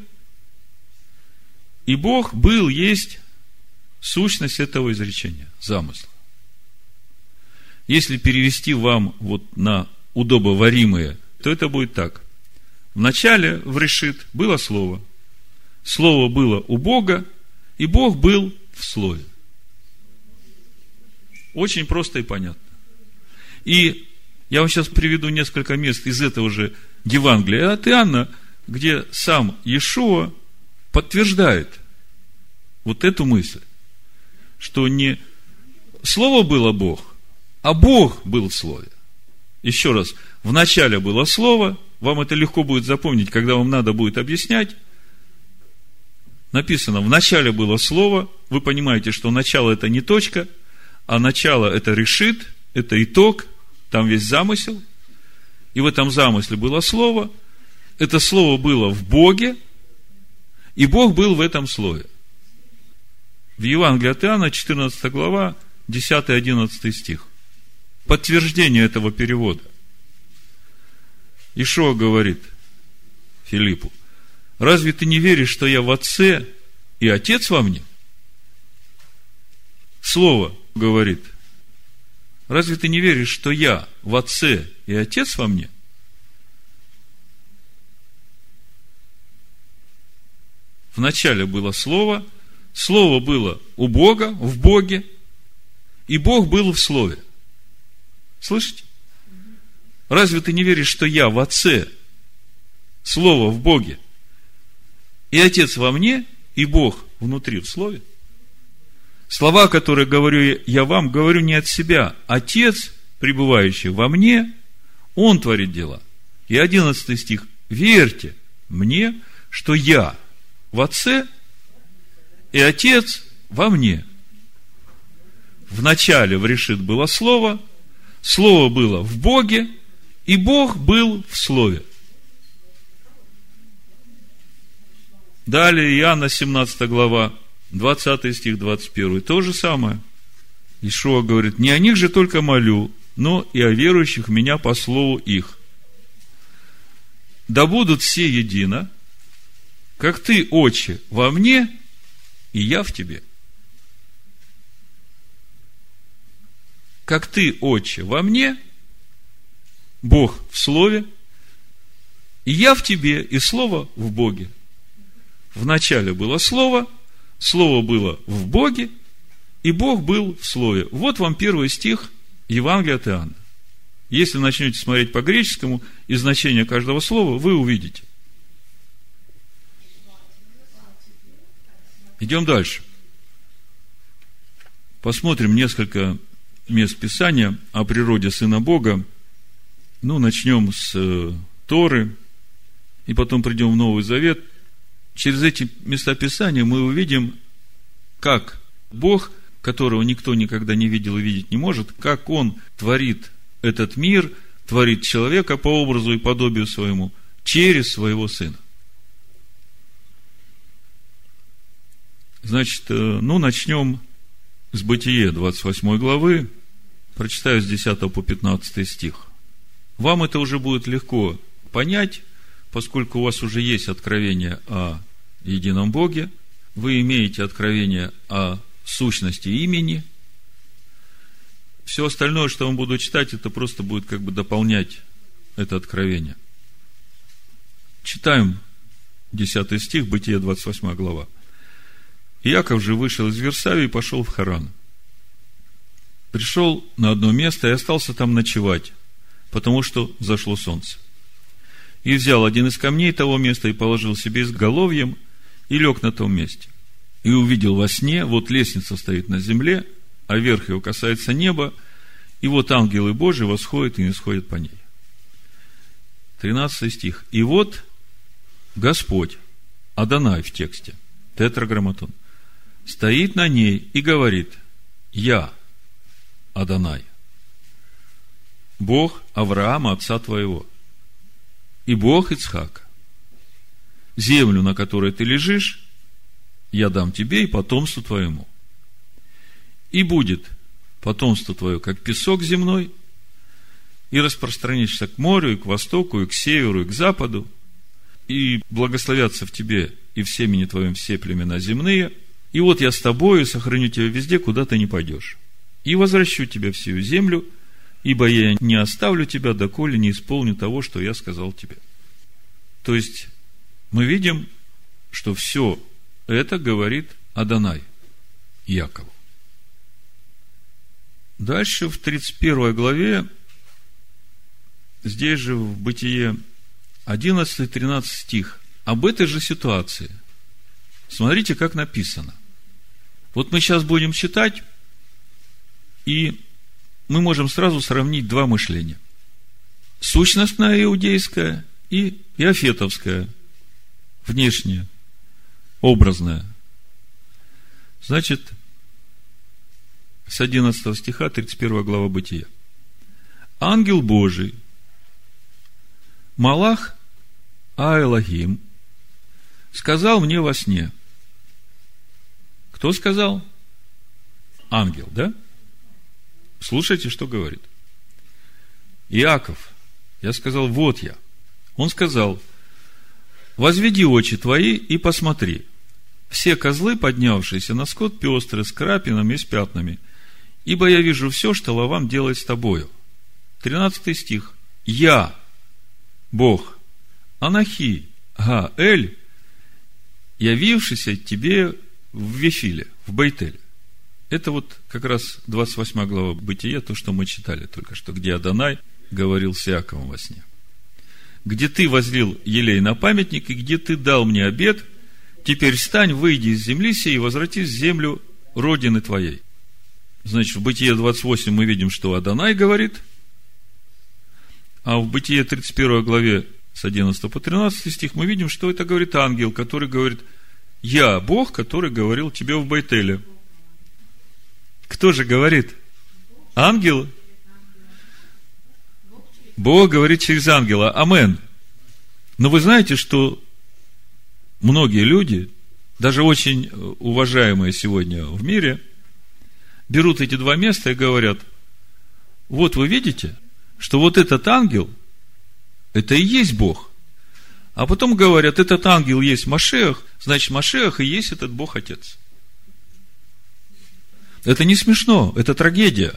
и Бог был, есть сущность этого изречения, замысла. Если перевести вам вот на удобоваримые, то это будет так. В начале, в решит, было слово. Слово было у Бога, и Бог был в слове. Очень просто и понятно. И я вам сейчас приведу несколько мест из этого же Евангелия от Иоанна, где сам Иешуа подтверждает вот эту мысль, что не слово было Бог, а Бог был в слове. Еще раз, в начале было слово, вам это легко будет запомнить, когда вам надо будет объяснять. Написано, в начале было слово, вы понимаете, что начало это не точка, а начало это решит, это итог, там весь замысел. И в этом замысле было слово, это слово было в Боге, и Бог был в этом слове. В Евангелии от Иоанна, четырнадцатая глава, десятый-одиннадцатый стих. Подтверждение этого перевода. Иешуа говорит Филиппу: разве ты не веришь, что я в Отце и Отец во мне? Слово говорит: разве ты не веришь, что я в Отце и Отец во мне? Вначале было Слово, Слово было у Бога, в Боге, и Бог был в Слове. Слышите? Разве ты не веришь, что я в Отце, Слово в Боге, и Отец во мне, и Бог внутри в Слове? Слова, которые говорю я вам, говорю не от себя. Отец, пребывающий во мне, Он творит дела. И одиннадцатый стих. Верьте мне, что я в Отце, и Отец во мне. В начале в решит было Слово, Слово было в Боге, и Бог был в Слове. Далее Иоанна семнадцатая глава, двадцатый стих, двадцать первый. То же самое. Иешуа говорит: не о них же только молю, но и о верующих в меня по слову их. Да будут все едино, как ты, Отче, во мне, и я в тебе. Как ты, Отче, во мне, Бог в Слове, и я в тебе, и Слово в Боге. В начале было Слово, Слово было в Боге, и Бог был в Слове. Вот вам первый стих Евангелия от Иоанна. Если начнете смотреть по греческому и значение каждого слова, вы увидите. Идем дальше. Посмотрим несколько мест Писания о природе Сына Бога. Ну, начнем с Торы, и потом придем в Новый Завет. Через эти места Писания мы увидим, как Бог, которого никто никогда не видел и видеть не может, как Он творит этот мир, творит человека по образу и подобию своему, через своего Сына. Значит, ну, начнем с Бытие двадцать восьмой главы, прочитаю с десятого по пятнадцатый стих. Вам это уже будет легко понять, поскольку у вас уже есть откровение о едином Боге, вы имеете откровение о сущности имени. Все остальное, что я вам буду читать, это просто будет как бы дополнять это откровение. Читаем десятый стих, Бытие, двадцать восьмая глава. Иаков же вышел из Вирсавии и пошел в Харан. Пришел на одно место и остался там ночевать, потому что зашло солнце. И взял один из камней того места и положил себе изголовьем и лег на том месте. И увидел во сне, вот лестница стоит на земле, а верх его касается неба, и вот ангелы Божии восходят и нисходят по ней. тринадцатый стих. И вот Господь, Адонай в тексте, тетраграмматон, стоит на ней и говорит: Я, Адонай, Бог Авраама, отца твоего, и Бог Ицхака. Землю, на которой ты лежишь, я дам тебе и потомству твоему. И будет потомство твое, как песок земной, и распространишься к морю, и к востоку, и к северу, и к западу, и благословятся в тебе и в семени твоем все племена земные, и вот я с тобою сохраню тебя везде, куда ты не пойдешь, и возвращу тебя в сию землю, ибо я не оставлю тебя, доколе не исполню того, что я сказал тебе. То есть, мы видим, что все это говорит Адонай Иакову. Дальше в тридцать первой главе, здесь же в Бытие, одиннадцатый-тринадцатый стих, об этой же ситуации. Смотрите, как написано. Вот мы сейчас будем читать, и мы можем сразу сравнить два мышления. Сущностное иудейское и иофетовское, внешнее, образное. Значит, с одиннадцатого стиха, тридцать первая глава Бытия. Ангел Божий, Малах а-Элохим, сказал мне во сне. Кто сказал? Ангел, да? Слушайте, что говорит. Иаков, я сказал, вот я. Он сказал: возведи очи твои и посмотри. Все козлы, поднявшиеся на скот, пестры, с крапинами и с пятнами, ибо я вижу все, что Лаван делает с тобою. Тринадцатый стих. Я, Бог, Анахи, Га-Эль, явившийся тебе в Вифиле, в Бейтеле. Это вот как раз двадцать восьмая глава Бытия, то, что мы читали только что, где Адонай говорил с Иаковом во сне. Где ты возлил елей на памятник, и где ты дал мне обет, теперь встань, выйди из земли сей и возвратись в землю родины твоей. Значит, в Бытие двадцать восемь мы видим, что Адонай говорит, а в Бытие тридцать первой главе с одиннадцатого по тринадцатый стих мы видим, что это говорит ангел, который говорит: я Бог, который говорил тебе в Бейтеле. Кто же говорит? Ангел? Бог говорит через ангела. Амен. Но вы знаете, что многие люди, даже очень уважаемые сегодня в мире, берут эти два места и говорят: вот вы видите, что вот этот ангел, это и есть Бог. А потом говорят: этот ангел есть Машиах, значит, Машиах и есть этот Бог-Отец. Это не смешно, это трагедия.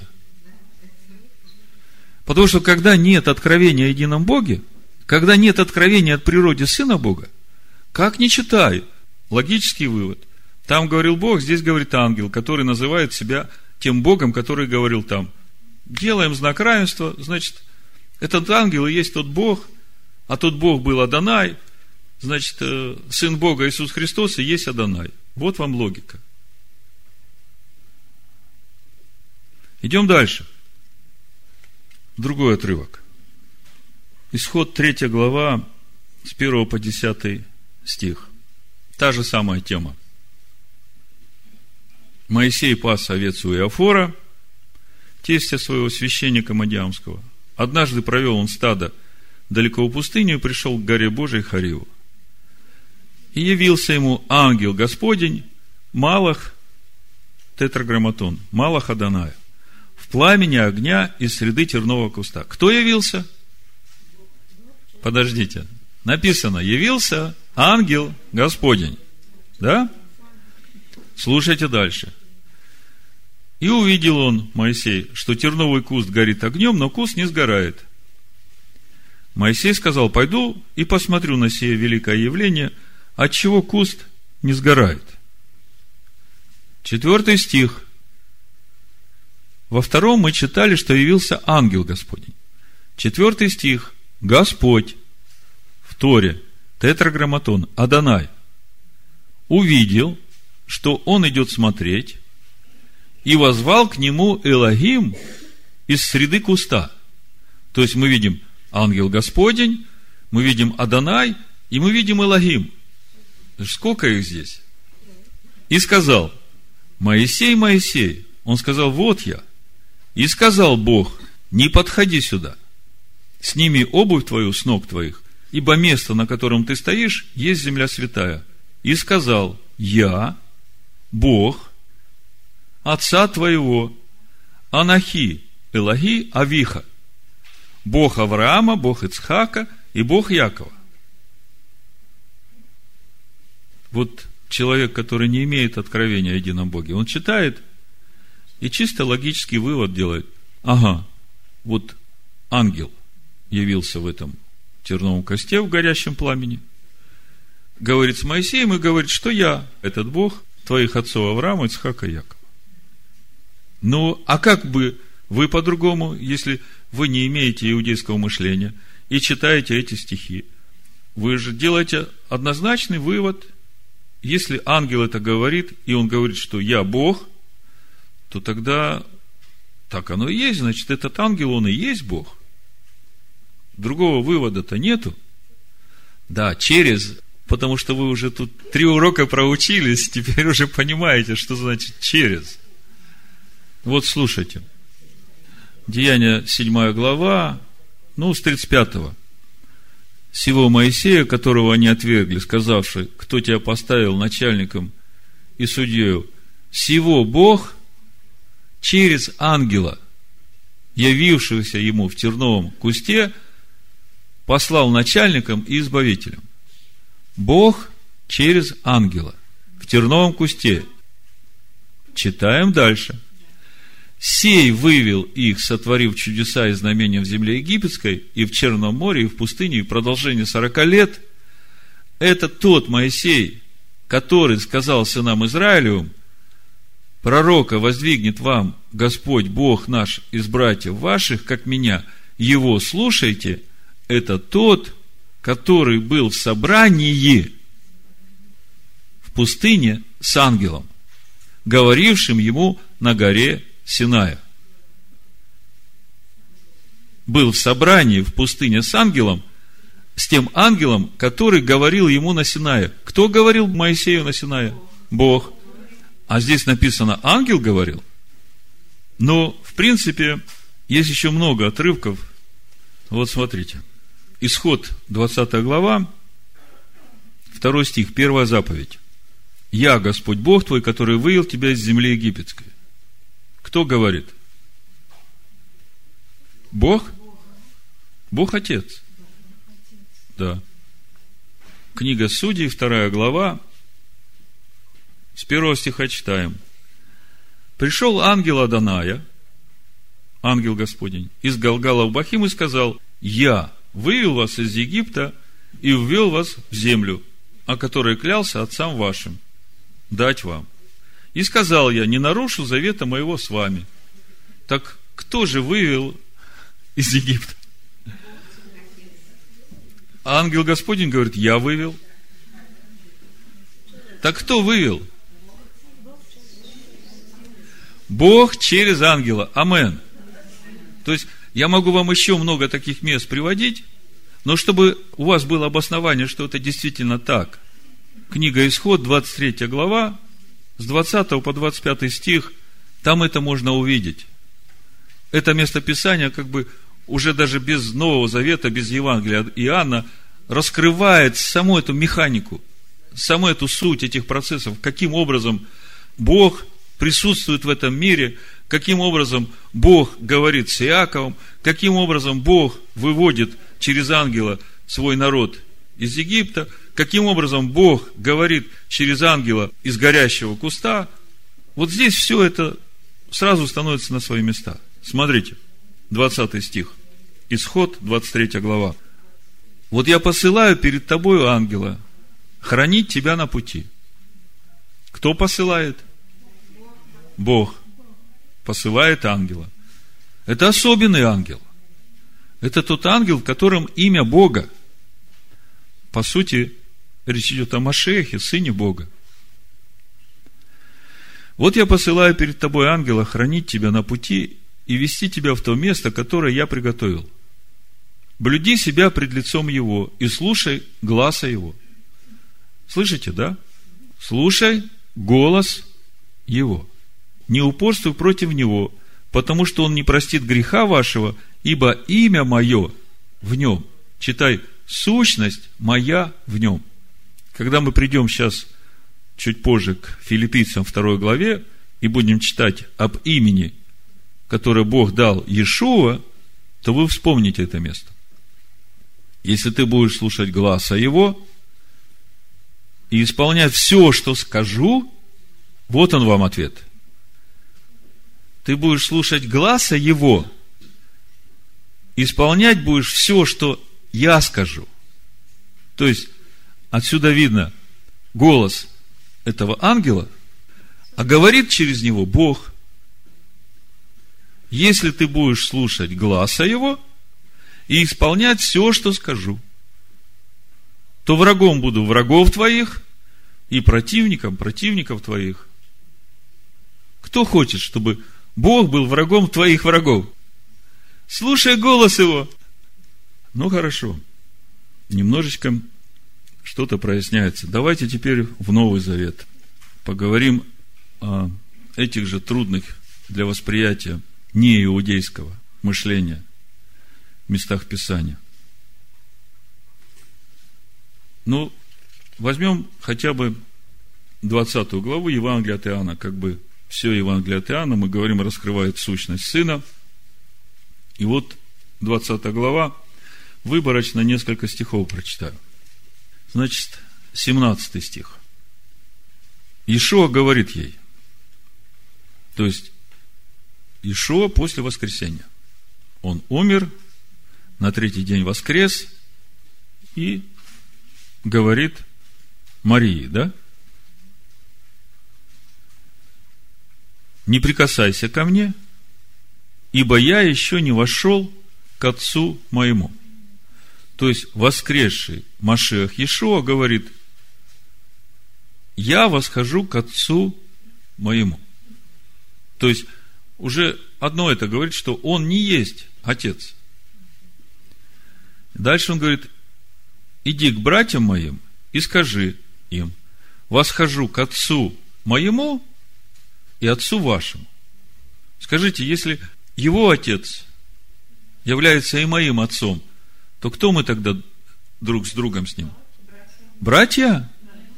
Потому что когда нет откровения о едином Боге, когда нет откровения от природы Сына Бога, как ни читай, логический вывод. Там говорил Бог, здесь говорит ангел, который называет себя тем Богом, который говорил там. Делаем знак равенства, значит, этот ангел и есть тот Бог, а тот Бог был Адонай, значит, Сын Бога Иисус Христос и есть Адонай. Вот вам логика. Идем дальше. Другой отрывок. Исход третья глава, с первого по десятый стих. Та же самая тема. Моисей пас овец у Иофора, тестя своего священника Мадиамского. Однажды провел он стадо далеко в пустыню и пришел к горе Божией Хориву. И явился ему ангел Господень, Малах, тетраграмматон, Малах Адоная, в пламени огня из среды тернового куста. Кто явился? Подождите. Написано: явился ангел Господень. Да? Слушайте дальше. И увидел он, Моисей, что терновый куст горит огнем, но куст не сгорает. Моисей сказал: пойду и посмотрю на сие великое явление, отчего куст не сгорает. Четвертый стих. Во втором мы читали, что явился ангел Господень. Четвертый стих. Господь в Торе, тетраграмматон, Адонай, увидел, что он идет смотреть, и возвал к нему Элохим из среды куста. То есть мы видим ангел Господень, мы видим Адонай, и мы видим Элохим. Сколько их здесь? И сказал: Моисей, Моисей. Он сказал: вот я. И сказал Бог: не подходи сюда, сними обувь твою с ног твоих, ибо место, на котором ты стоишь, есть земля святая. И сказал: я, Бог, отца твоего, Анахи, Элохи, Авиха, Бог Авраама, Бог Ицхака и Бог Якова. Вот человек, который не имеет откровения о едином Боге, он читает и чисто логический вывод делает: ага, вот ангел явился в этом терновом косте в горящем пламени, говорит с Моисеем и говорит, что я, этот Бог твоих отцов Авраама, Ицхака и Якова. Ну, а как бы вы по-другому, если вы не имеете иудейского мышления и читаете эти стихи? Вы же делаете однозначный вывод. Если ангел это говорит, и он говорит, что я Бог, то тогда так оно и есть. Значит, этот ангел, он и есть Бог. Другого вывода-то нету. Да, через, потому что вы уже тут три урока проучились, теперь уже понимаете, что значит через. Вот слушайте. Деяния седьмая глава, ну, с тридцать пятого. Сего Моисея, которого они отвергли, сказавши: кто тебя поставил начальником и судьею, сего Бог через ангела, явившегося ему в терновом кусте, послал начальником и избавителем. Бог через ангела в терновом кусте. Читаем дальше. Сей вывел их, сотворив чудеса и знамения в земле египетской, и в Черном море, и в пустыне, и в продолжении сорока лет. Это тот Моисей, который сказал сынам Израилевым: пророка воздвигнет вам Господь Бог наш из братьев ваших, как меня, его слушайте. Это тот, который был в собрании в пустыне с ангелом, говорившим ему на горе Синая. Был в собрании в пустыне с ангелом, с тем ангелом, который говорил ему на Синае. Кто говорил Моисею на Синае? Бог. А здесь написано, ангел говорил. Но, в принципе, есть еще много отрывков. Вот смотрите. Исход, двадцатая глава, второй стих, первая заповедь. Я, Господь Бог твой, который вывел тебя из земли египетской. Кто говорит? Бог? Бог Отец. Да. Книга Судей, вторая глава, с первого стиха читаем. Пришел ангел Адоная, ангел Господень, из Галгала в Бахим и сказал: я вывел вас из Египта и ввел вас в землю, о которой клялся отцам вашим дать вам. И сказал я: не нарушу завета моего с вами. Так кто же вывел из Египта? Ангел Господень говорит: я вывел. Так кто вывел? Бог через ангела. Амен. То есть, я могу вам еще много таких мест приводить, но чтобы у вас было обоснование, что это действительно так. Книга Исход, двадцать третья глава, с двадцатого по двадцать пятый стих, там это можно увидеть. Это местописание, как бы, уже даже без Нового Завета, без Евангелия от Иоанна, раскрывает саму эту механику, саму эту суть этих процессов, каким образом Бог присутствует в этом мире, каким образом Бог говорит с Иаковом, каким образом Бог выводит через ангела свой народ из Египта, каким образом Бог говорит через ангела из горящего куста. Вот здесь все это сразу становятся на свои места. Смотрите, двадцатый стих. Исход, двадцать третья глава. Вот я посылаю перед тобою ангела хранить тебя на пути. Кто посылает? Бог посылает ангела. Это особенный ангел. Это тот ангел, в котором имя Бога. По сути, речь идет о Машиахе, сыне Бога. Вот я посылаю перед тобой ангела хранить тебя на пути и вести тебя в то место, которое я приготовил. Блюди себя пред лицом его и слушай гласа его. Слышите, да? Слушай голос его. Не упорствуй против него, потому что он не простит греха вашего, ибо имя мое в нем. Читай, сущность моя в нем. Когда мы придем сейчас, чуть позже, к Филиппийцам второй главе, и будем читать об имени, которое Бог дал Иешуа, то вы вспомните это место. Если ты будешь слушать гласа его и исполнять все, что скажу, вот он вам ответ. Ты будешь слушать гласа его, исполнять будешь все, что я скажу. То есть, отсюда видно голос этого ангела, а говорит через него Бог. Если ты будешь слушать гласа его и исполнять все, что скажу, то врагом буду врагов твоих и противником противников твоих. Кто хочет, чтобы Бог был врагом твоих врагов? Слушай голос его. Ну, хорошо. Немножечко что-то проясняется. Давайте теперь в Новый Завет поговорим о этих же трудных для восприятия неиудейского мышления местах Писания. Ну, возьмем хотя бы двадцатую главу Евангелия от Иоанна, как бы все Евангелие от Иоанна, мы говорим, раскрывает сущность Сына. И вот двадцатая глава, выборочно несколько стихов прочитаю. Значит, семнадцатый стих. Иешуа говорит ей, то есть Иешуа после воскресения. Он умер, на третий день воскрес и говорит Марии, да? Не прикасайся ко мне, ибо я еще не вошел к Отцу моему. То есть воскресший Машиах Иешуа говорит, я восхожу к Отцу моему. То есть уже одно это говорит, что он не есть Отец. Дальше он говорит, иди к братьям моим и скажи им, восхожу к Отцу моему и Отцу вашему. Скажите, если его Отец является и моим Отцом, то кто мы тогда друг с другом с ним? Братья?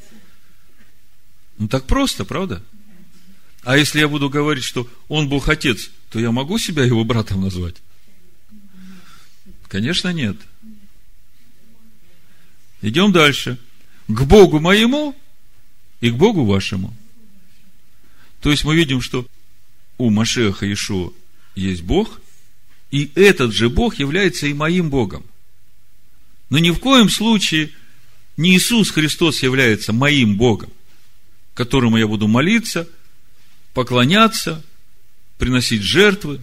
Ну так просто, правда? А если я буду говорить, что он Бог Отец, то я могу себя его братом назвать? Конечно, нет. Идем дальше. К Богу моему и к Богу вашему. То есть мы видим, что у Машиаха Иешуа есть Бог, и этот же Бог является и моим Богом. Но ни в коем случае не Иисус Христос является моим Богом, которому я буду молиться, поклоняться, приносить жертвы.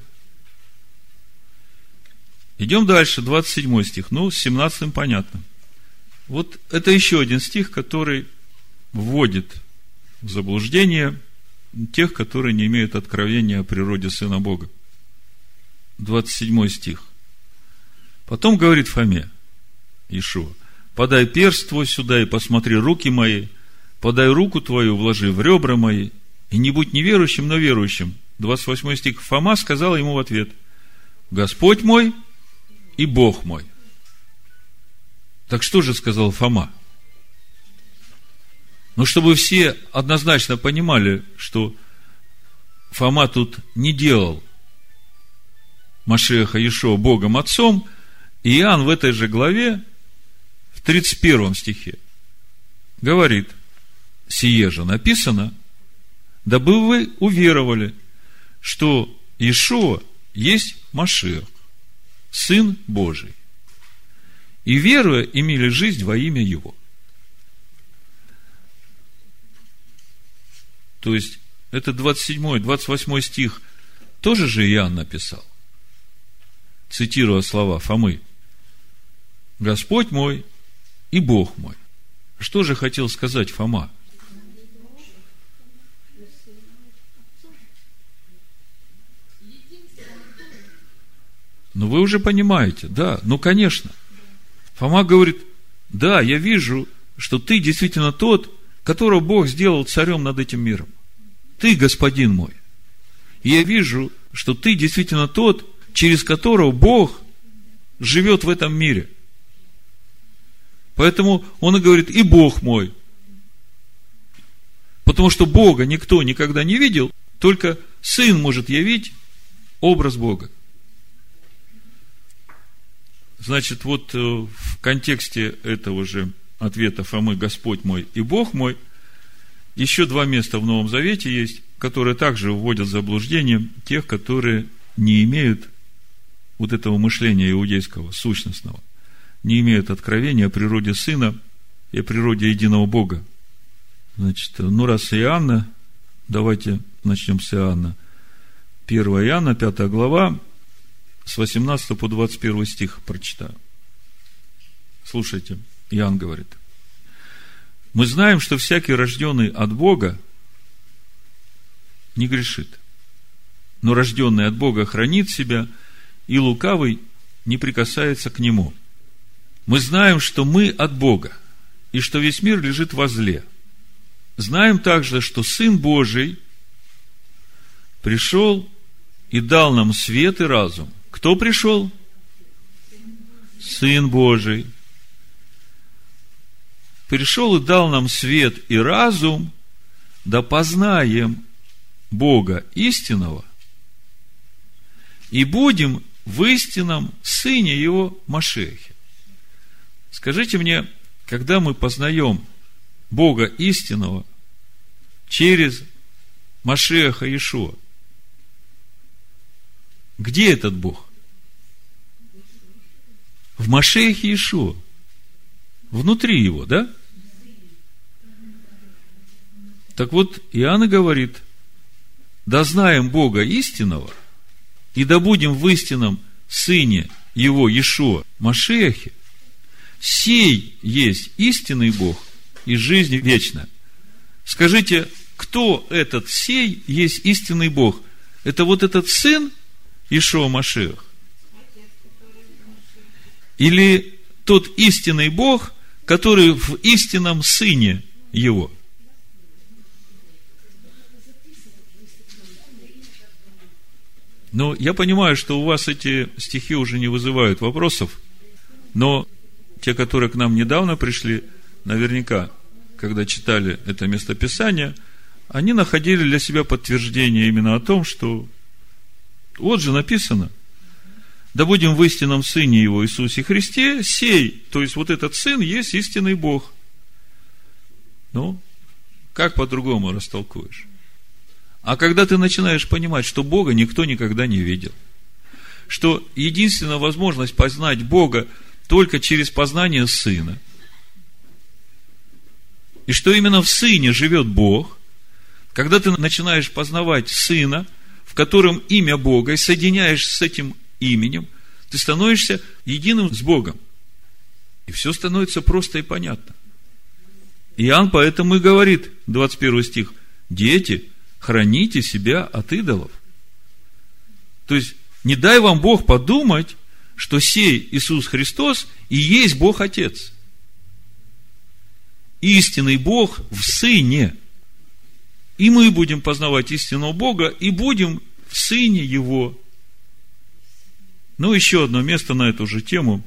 Идем дальше, двадцать седьмой стих. Ну, с семнадцатым понятно. Вот это еще один стих, который вводит в заблуждение тех, которые не имеют откровения о природе Сына Бога. двадцать седьмой стих. Потом говорит Фоме, Иешуа, подай перст твой сюда и посмотри руки мои, подай руку твою, вложи в ребра мои, и не будь неверующим, но верующим. двадцать восьмой стих. Фома сказал ему в ответ, Господь мой и Бог мой. Так что же сказал Фома? Ну, чтобы все однозначно понимали, что Фома тут не делал Машиаха Иешуа Богом Отцом, и Иоанн в этой же главе, в тридцать первом стихе, говорит, сие же написано, дабы вы уверовали, что Иешуа есть Машиах, Сын Божий, и веруя, имели жизнь во имя Его. То есть, это двадцать седьмой, двадцать восьмой стих тоже же Иоанн написал, цитируя слова Фомы: «Господь мой и Бог мой». Что же хотел сказать Фома? Ну, вы уже понимаете, да, ну, конечно. Фома говорит: да, я вижу, что ты действительно тот, которого Бог сделал царем над этим миром. Ты, господин мой. И я вижу, что ты действительно тот, через которого Бог живет в этом мире. Поэтому он и говорит: и Бог мой. Потому что Бога никто никогда не видел, только Сын может явить образ Бога. Значит, вот в контексте этого же ответа Фомы «Господь мой и Бог мой» еще два места в Новом Завете есть, которые также вводят в заблуждение тех, которые не имеют вот этого мышления иудейского, сущностного, не имеют откровения о природе Сына и о природе единого Бога. Значит, ну раз Иоанна, давайте начнем с Иоанна. первое Иоанна, пятая глава, с восемнадцатого по двадцать первый стих прочитаю. Слушайте, Иоанн говорит: мы знаем, что всякий, рожденный от Бога, не грешит, но рожденный от Бога хранит себя, и лукавый не прикасается к нему. Мы знаем, что мы от Бога, и что весь мир лежит во зле. Знаем также, что Сын Божий пришел и дал нам свет и разум. Кто пришел? Сын Божий. Пришел и дал нам свет и разум, да познаем Бога истинного, и будем в истинном Сыне Его Машиахе. Скажите мне, когда мы познаем Бога истинного через Машиаха Иешуа, где этот Бог? В Машиахе Иешуа. Внутри его, да? Так вот, Иоанн и говорит: да знаем Бога истинного, и да будем в истинном Сыне Его Иешуа Машиахе, сей есть истинный Бог и жизнь вечная. Скажите, кто этот сей есть истинный Бог? Это вот этот Сын Иешуа Машиах? Или тот истинный Бог, который в истинном Сыне Его? Ну, я понимаю, что у вас эти стихи уже не вызывают вопросов, но те, которые к нам недавно пришли, наверняка, когда читали это местописание, они находили для себя подтверждение именно о том, что вот же написано: да будем в истинном Сыне Его Иисусе Христе, сей, то есть вот этот Сын есть истинный Бог. Ну, как по-другому растолкуешь? А когда ты начинаешь понимать, что Бога никто никогда не видел, что единственная возможность познать Бога только через познание Сына, и что именно в Сыне живет Бог, когда ты начинаешь познавать Сына, в котором имя Бога, и соединяешь с этим именем, ты становишься единым с Богом. И все становится просто и понятно. Иоанн поэтому и говорит, двадцать первый стих: дети, храните себя от идолов. То есть, не дай вам Бог подумать, что сей Иисус Христос и есть Бог Отец. Истинный Бог в Сыне. И мы будем познавать истинного Бога, и будем в Сыне Его. Ну, еще одно место на эту же тему.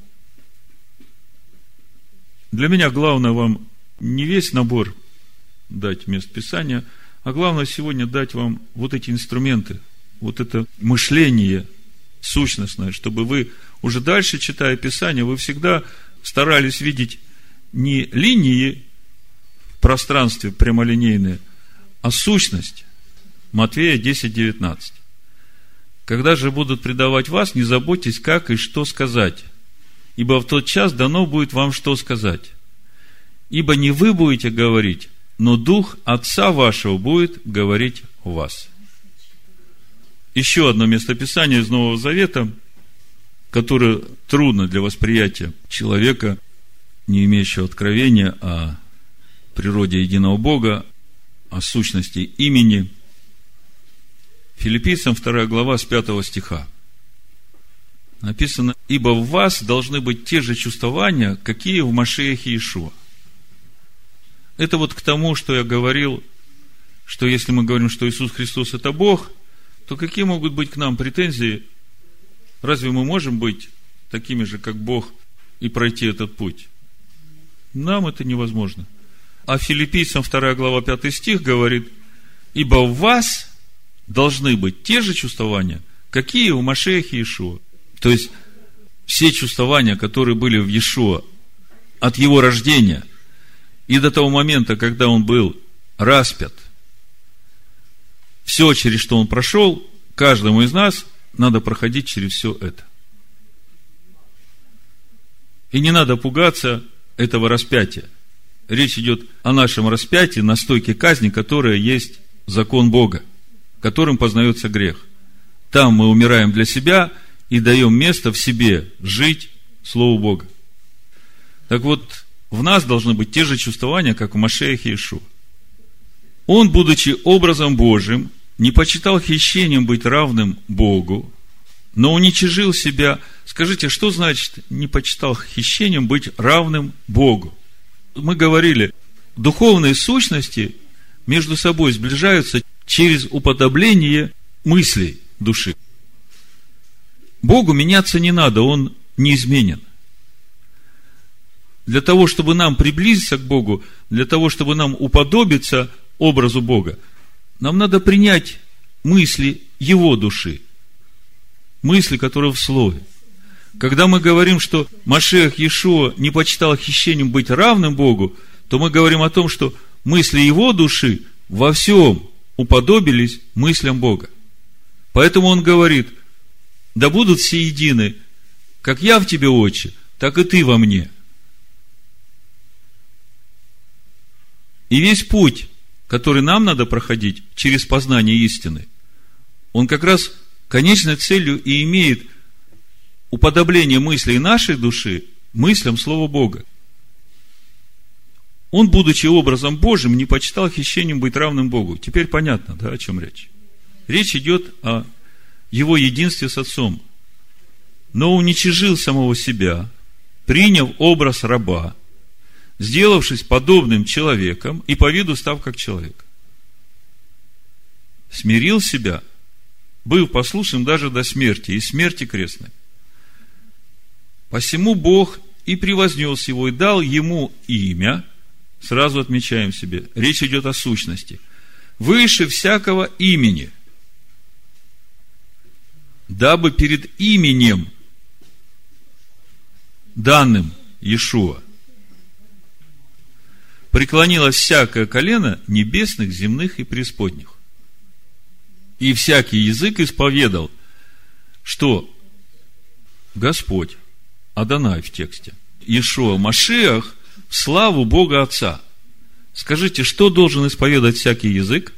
Для меня главное вам не весь набор дать мест Писания, а главное сегодня дать вам вот эти инструменты, вот это мышление сущностное, чтобы вы уже дальше, читая Писание, вы всегда старались видеть не линии в пространстве прямолинейные, а сущность. Матфея десять девятнадцать. Когда же будут предавать вас, не заботьтесь, как и что сказать, ибо в тот час дано будет вам что сказать. Ибо не вы будете говорить, но Дух Отца вашего будет говорить в вас. Еще одно местописание из Нового Завета, которое трудно для восприятия человека, не имеющего откровения о природе единого Бога, о сущности имени. Филиппийцам вторая глава с пятого стиха. Написано: «Ибо в вас должны быть те же чувствования, какие в Машиахе Иешуа». Это вот к тому, что я говорил, что если мы говорим, что Иисус Христос – это Бог, то какие могут быть к нам претензии? Разве мы можем быть такими же, как Бог, и пройти этот путь? Нам это невозможно. А Филиппийцам вторая глава пятый стих говорит: «Ибо в вас должны быть те же чувствования, какие в Машиахе Иешуа». То есть, все чувствования, которые были в Иешуа от его рождения и до того момента, когда он был распят, все, через что он прошел, каждому из нас надо проходить через все это. И не надо пугаться этого распятия. Речь идет о нашем распятии на стойке казни, которая есть закон Бога, которым познается грех. Там мы умираем для себя и даем место в себе жить Слову Бога. Так вот, в нас должны быть те же чувствования, как в Машиахе Иешуа. Он, будучи образом Божьим, не почитал хищением быть равным Богу, но уничижил себя. Скажите, что значит не почитал хищением быть равным Богу? Мы говорили, духовные сущности между собой сближаются через уподобление мыслей души. Богу меняться не надо, Он неизменен. Для того, чтобы нам приблизиться к Богу, для того, чтобы нам уподобиться образу Бога, нам надо принять мысли Его души, мысли, которые в Слове. Когда мы говорим, что Машиах Иешуа не почитал хищением быть равным Богу, то мы говорим о том, что мысли Его души во всем уподобились мыслям Бога. Поэтому Он говорит: да будут все едины, как я в тебе, Отче, так и ты во мне. И весь путь, который нам надо проходить через познание истины, он как раз конечной целью и имеет уподобление мыслей нашей души мыслям Слова Бога. Он, будучи образом Божьим, не почитал хищением быть равным Богу. Теперь понятно, да, о чем речь? Речь идет о Его единстве с Отцом. Но уничижил самого себя, приняв образ раба, сделавшись подобным человеком и по виду став как человек. Смирил себя, быв послушным даже до смерти, и смерти крестной. Посему Бог и превознес его, и дал ему имя. Сразу отмечаем себе, речь идет о сущности. Выше всякого имени, дабы перед именем, данным Иешуа, преклонилось всякое колено небесных, земных и преисподних. И всякий язык исповедал, что Господь, Адонай в тексте, Иешуа Машиах, в славу Бога Отца. Скажите, что должен исповедать всякий язык?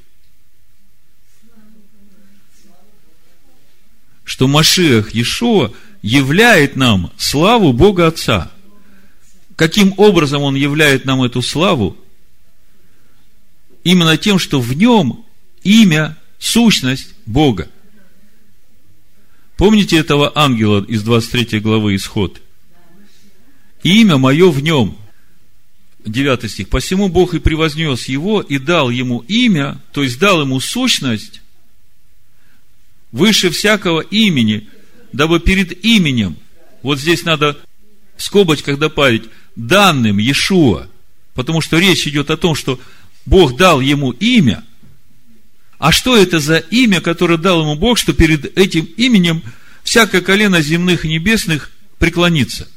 Что Машиах Иешуа являет нам славу Бога Отца. Каким образом Он являет нам эту славу? Именно тем, что в Нем имя, сущность Бога. Помните этого ангела из двадцать третьей главы Исход? Имя мое в Нем. девятый стих. Посему Бог и превознес его, и дал ему имя, то есть дал ему сущность, выше всякого имени, дабы перед именем, вот здесь надо в скобочках добавить, данным Иешуа, потому что речь идет о том, что Бог дал ему имя. А что это за имя, которое дал ему Бог, что перед этим именем всякое колено земных и небесных преклонится?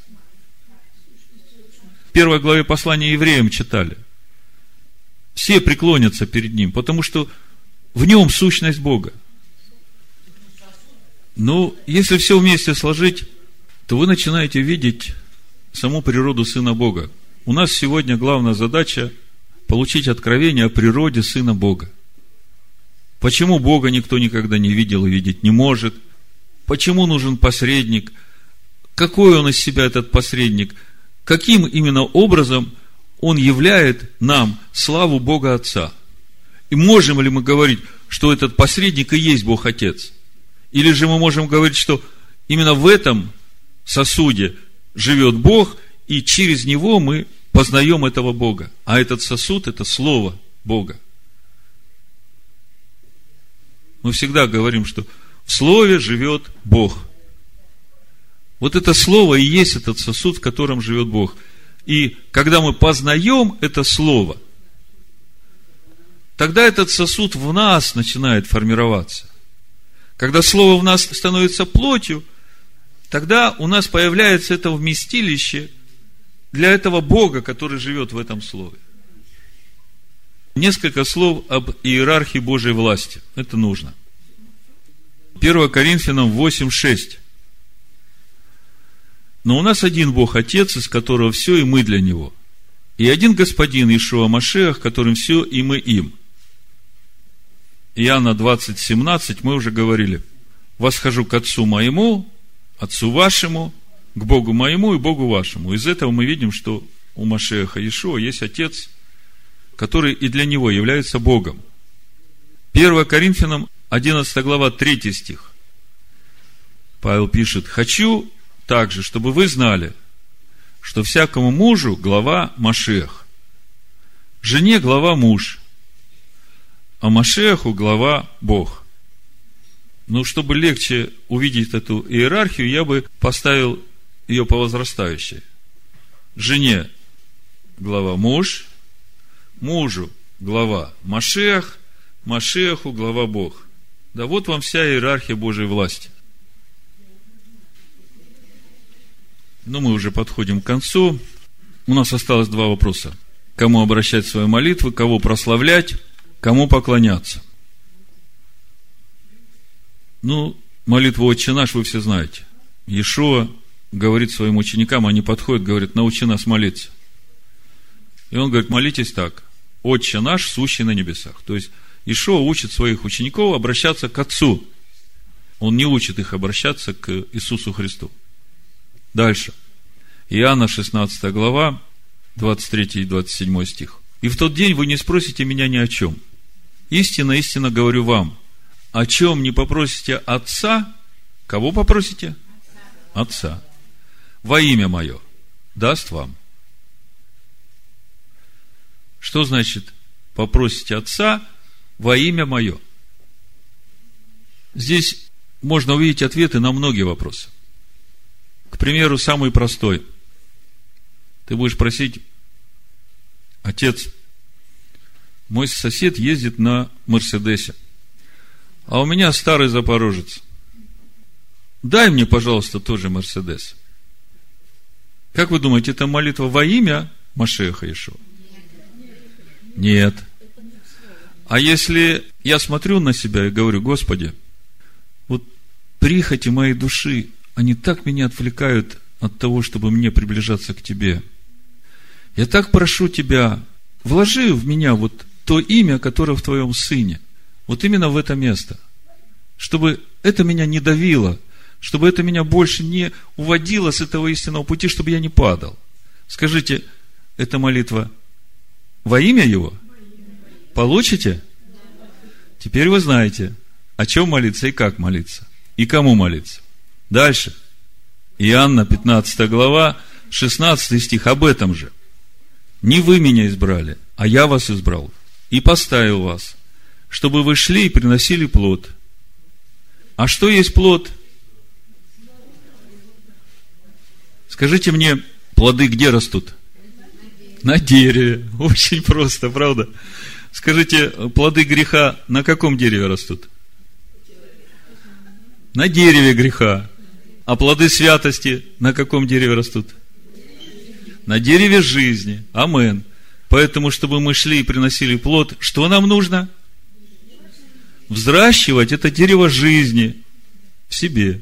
В первой главе послания евреям читали. Все преклонятся перед ним, потому что в нем сущность Бога. Ну, если все вместе сложить, то вы начинаете видеть саму природу Сына Бога. У нас сегодня главная задача получить откровение о природе Сына Бога. Почему Бога никто никогда не видел и видеть не может? Почему нужен посредник? Какой он из себя, этот посредник? Каким именно образом он являет нам славу Бога Отца? И можем ли мы говорить, что этот посредник и есть Бог Отец? Или же мы можем говорить, что именно в этом сосуде живет Бог, и через него мы познаем этого Бога. А этот сосуд – это Слово Бога. Мы всегда говорим, что в Слове живет Бог. Вот это Слово и есть этот сосуд, в котором живет Бог. И когда мы познаем это Слово, тогда этот сосуд в нас начинает формироваться. Когда Слово в нас становится плотью, тогда у нас появляется это вместилище для этого Бога, который живет в этом Слове. Несколько слов об иерархии Божьей власти. Это нужно. первое Коринфянам восемь шесть. Но у нас один Бог Отец, из которого все, и мы для Него. И один Господин Иешуа Машиах, которым все, и мы им. Иоанна двадцать семнадцать, мы уже говорили. Восхожу к Отцу моему, Отцу вашему, к Богу моему и Богу вашему. Из этого мы видим, что у Машиаха Иешуа есть Отец, который и для него является Богом. первое Коринфянам одиннадцатая глава, третий стих. Павел пишет: «Хочу также, чтобы вы знали, что всякому мужу глава Машиах, жене глава муж, а Машиаху глава Бог». Ну, чтобы легче увидеть эту иерархию, я бы поставил ее по возрастающей. Жене глава муж, мужу глава Машиах, Машиаху глава Бог. Да вот вам вся иерархия Божьей власти. Но мы уже подходим к концу. У нас осталось два вопроса. Кому обращать свои молитвы, кого прославлять, кому поклоняться. Ну, молитву «Отче наш» вы все знаете. Иешуа говорит своим ученикам, они подходят, говорят: научи нас молиться. И он говорит: молитесь так: «Отче наш, сущий на небесах». То есть Иешуа учит своих учеников обращаться к Отцу. Он не учит их обращаться к Иисусу Христу. Дальше. Иоанна шестнадцатая глава, двадцать третий и двадцать седьмой стих. «И в тот день вы не спросите меня ни о чем. Истинно, истинно говорю вам, о чем не попросите Отца». Кого попросите? Отца. Отца. «Во имя Мое даст вам». Что значит попросите Отца во имя Мое? Здесь можно увидеть ответы на многие вопросы. К примеру, самый простой. Ты будешь просить: отец, мой сосед ездит на Мерседесе, а у меня старый запорожец. Дай мне, пожалуйста, тоже Мерседес. Как вы думаете, это молитва во имя Машиаха Иешуа? Нет. А если я смотрю на себя и говорю: Господи, вот прихоти моей души, они так меня отвлекают от того, чтобы мне приближаться к Тебе. Я так прошу Тебя, вложи в меня вот то имя, которое в Твоем Сыне, вот именно в это место, чтобы это меня не давило, чтобы это меня больше не уводило с этого истинного пути, чтобы я не падал. Скажите, это молитва во имя Его? Получите? Теперь вы знаете, о чем молиться и как молиться, и кому молиться. Дальше. Иоанна пятнадцатая глава, шестнадцатый стих, об этом же. «Не вы меня избрали, а я вас избрал и поставил вас, чтобы вы шли и приносили плод». А что есть плод? Скажите мне, плоды где растут? На дереве. Очень просто, правда? Скажите, плоды греха на каком дереве растут? На дереве греха. А плоды святости на каком дереве растут? На дереве жизни. Амен. Поэтому, чтобы мы шли и приносили плод, что нам нужно? Взращивать это дерево жизни. в себе.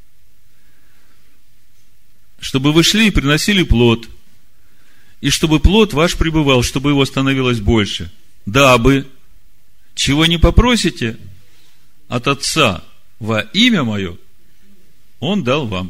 Чтобы вы шли и приносили плод, и чтобы плод ваш пребывал, чтобы его становилось больше, дабы, чего не попросите от Отца во имя Мое, Он дал вам.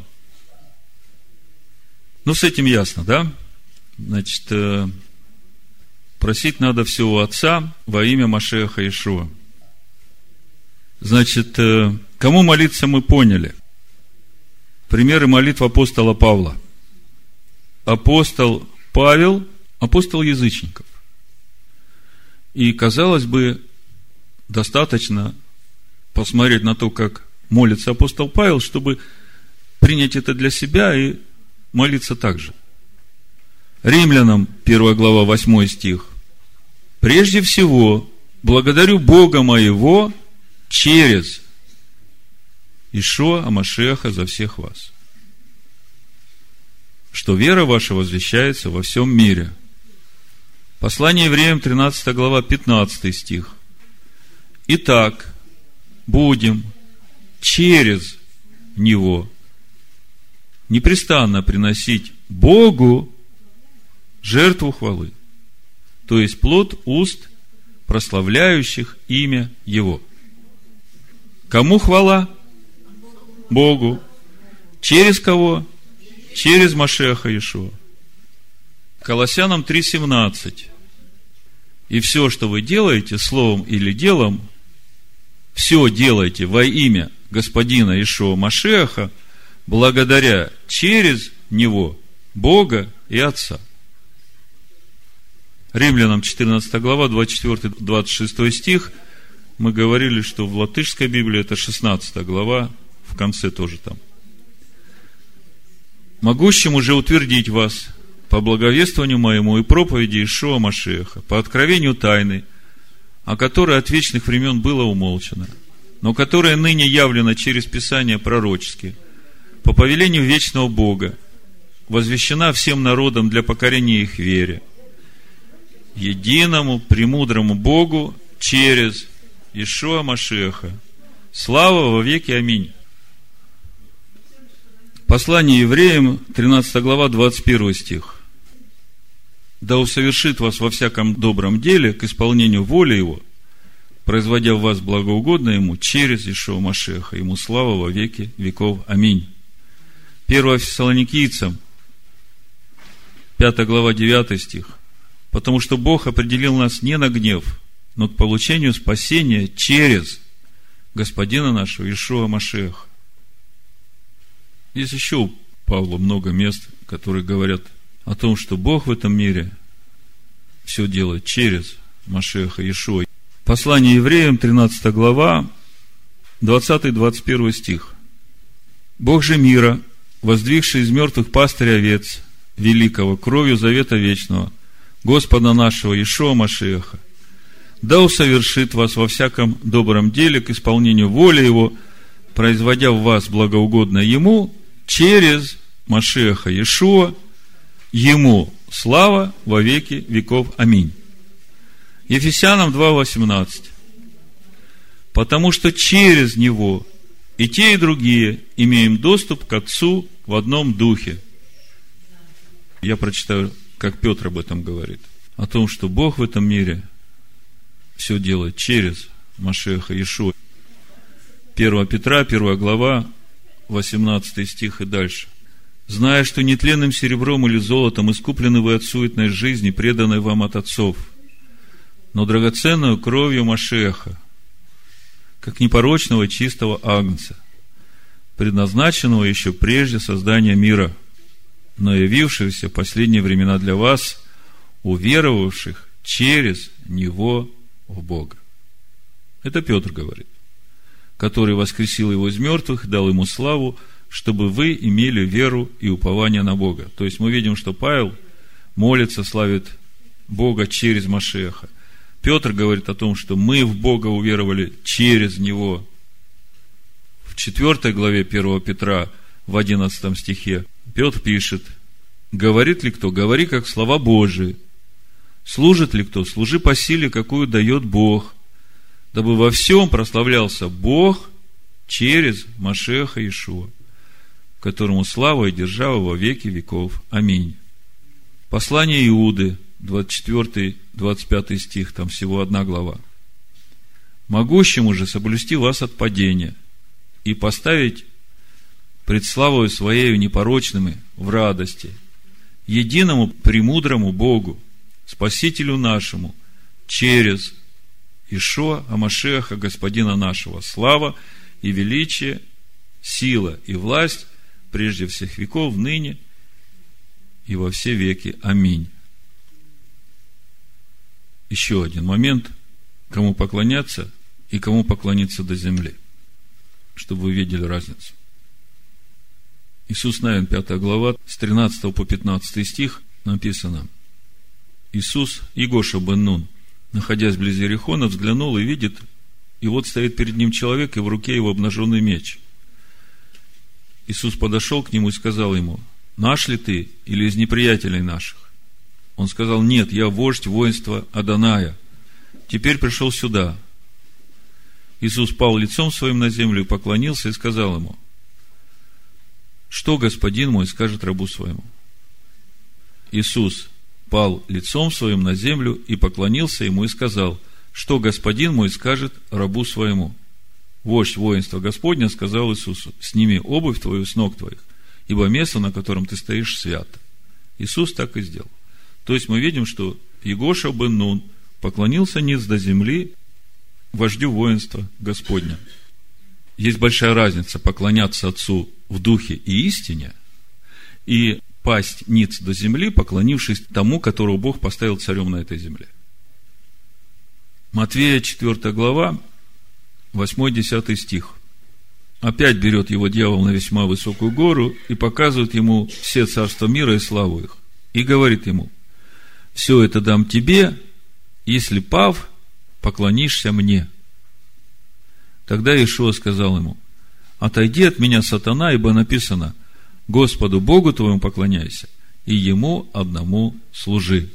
Ну, с этим ясно, да? Значит, просить надо все у Отца во имя Машиаха Иешуа. Значит, кому молиться мы поняли. Примеры молитв апостола Павла. Апостол Павел, апостол язычников. И, казалось бы, достаточно посмотреть на то, как молится апостол Павел, чтобы принять это для себя и молиться так же. Римлянам, первая глава, восьмой стих. «Прежде всего, благодарю Бога моего через Иешуа Машиаха за всех вас, что вера ваша возвещается во всем мире». Послание евреям, тринадцатая глава, пятнадцатый стих. «Итак, будем через Него непрестанно приносить Богу жертву хвалы, то есть плод уст, прославляющих имя Его». Кому хвала? Богу. Через кого? Через Машиаха Иешуа. Колоссянам три семнадцать. «И все, что вы делаете, словом или делом, все делайте во имя Господина Иешуа Машиаха, благодаря через Него Бога и Отца». Римлянам четырнадцатая глава, двадцать четвёртый - двадцать шестой стих. Мы говорили, что в латышской Библии это шестнадцатая глава, в конце тоже там. «Могущим уже утвердить вас по благовествованию моему и проповеди Иешуа Машиаха, по откровению тайны, о которой от вечных времен было умолчано, но которая ныне явлена через Писания пророческие, по повелению вечного Бога, возвещена всем народам для покорения их вере, единому премудрому Богу через Иешуа Машиаха. Слава во веки. Аминь». Послание евреям, тринадцатая глава, двадцать первый стих. «Да усовершит вас во всяком добром деле к исполнению воли Его, производя в вас благоугодно Ему через Иешуа Машиаха. Ему слава во веки веков. Аминь». первое Фессалоникийцам, пятая глава, девятый стих. «Потому что Бог определил нас не на гнев, но к получению спасения через Господина нашего Иешуа Машиаха». Есть еще у Павла много мест, которые говорят о том, что Бог в этом мире все делает через Машиаха Иешуа. Послание евреям, тринадцатая глава, двадцатый - двадцать первый стих. «Бог же мира, воздвигший из мертвых пастыря овец великого кровью завета вечного, Господа нашего Иешуа Машиаха, да усовершит вас во всяком добром деле к исполнению воли Его, производя в вас благоугодно Ему через Машиаха Иешуа, Ему слава во веки веков. Аминь». Ефесянам два восемнадцать. «Потому что через Него и те, и другие имеем доступ к Отцу в одном духе». Я прочитаю, как Петр об этом говорит. О том, что Бог в этом мире все делает через Машиаха Иешуа. первое Петра, первая глава, восемнадцатый стих и дальше. «Зная, что нетленным серебром или золотом искуплены вы от суетной жизни, преданной вам от отцов, но драгоценную кровью Машиаха, как непорочного и чистого агнца, предназначенного еще прежде создания мира, но явившегося в последние времена для вас, уверовавших через Него в Бога». Это Петр говорит, который воскресил Его из мертвых, дал Ему славу, чтобы вы имели веру и упование на Бога. То есть мы видим, что Павел молится, славит Бога через Машиаха. Петр говорит о том, что мы в Бога уверовали через Него. В четвёртой главе первого Петра, в одиннадцатом стихе, Петр пишет: «Говорит ли кто? Говори, как слова Божии. Служит ли кто? Служи по силе, какую дает Бог, дабы во всем прославлялся Бог через Машиаха Иешуа, которому слава и держава во веки веков. Аминь. Послание Иуды, двадцать четвёртый двадцать пятый стих, там всего одна глава. Могущему же соблюсти вас от падения и поставить пред славою Своею непорочными в радости, единому премудрому Богу, Спасителю нашему, через Иешуа Амашиаха, Господина нашего, слава и величие, сила и власть прежде всех веков, ныне и во все веки. Аминь. Еще один момент, кому поклоняться и кому поклониться до земли, чтобы вы видели разницу. Иисус Навин, пятая глава, с тринадцатого по пятнадцатый стих написано: Иисус, Егоша бен Нун, находясь вблизи Иерихона, взглянул и видит, и вот стоит перед ним человек, и в руке его обнаженный меч. Иисус подошел к нему и сказал ему: наш ли ты или из неприятелей наших? Он сказал: нет, я вождь воинства Адоная. Теперь пришел сюда. Иисус пал лицом своим на землю и поклонился и сказал ему: что господин мой скажет рабу своему? Иисус пал лицом своим на землю и поклонился ему и сказал: что господин мой скажет рабу своему? Вождь воинства Господня сказал Иисусу: сними обувь твою с ног твоих, ибо место, на котором ты стоишь, свято. Иисус так и сделал. То есть мы видим, что Егоша бен Нун поклонился ниц до земли вождю воинства Господня. Есть большая разница поклоняться Отцу в духе и истине и пасть ниц до земли, поклонившись тому, которого Бог поставил царем на этой земле. Матвея, четвёртая глава, восьмой-десятый стих. Опять берет его дьявол на весьма высокую гору и показывает ему все царства мира и славу их. И говорит ему: все это дам тебе, если, пав, поклонишься мне. Тогда Иешуа сказал ему: отойди от меня, сатана, ибо написано: Господу Богу твоему поклоняйся, и Ему одному служи.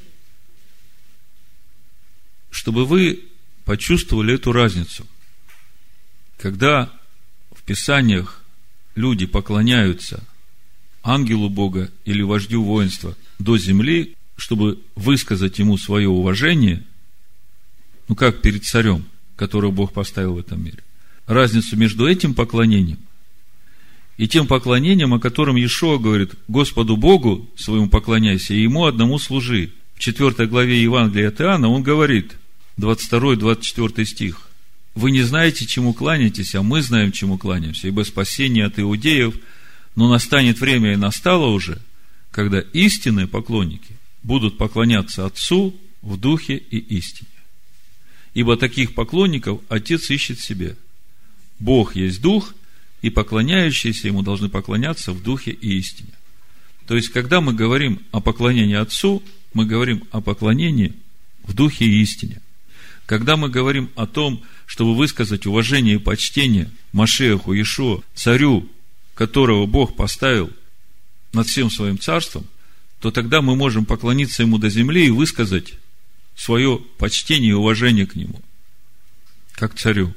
Чтобы вы почувствовали эту разницу, когда в Писаниях люди поклоняются ангелу Бога или вождю воинства до земли, чтобы высказать ему свое уважение, ну как перед царем, которого Бог поставил в этом мире, разницу между этим поклонением и тем поклонением, о котором Иешуа говорит: Господу Богу своему поклоняйся, и Ему одному служи. В четвёртой главе Евангелия от Иоанна он говорит, двадцать второй двадцать четвёртый стих: вы не знаете, чему кланяетесь, а мы знаем, чему кланяемся, ибо спасение от иудеев, но настанет время, и настало уже, когда истинные поклонники будут поклоняться Отцу в духе и истине. Ибо таких поклонников Отец ищет себе. Бог есть Дух, и поклоняющиеся Ему должны поклоняться в духе и истине. То есть, когда мы говорим о поклонении Отцу, мы говорим о поклонении в духе и истине. Когда мы говорим о том, чтобы высказать уважение и почтение Машиаху Иешуа, царю, которого Бог поставил над всем своим царством, то тогда мы можем поклониться Ему до земли и высказать свое почтение и уважение к Нему, как царю.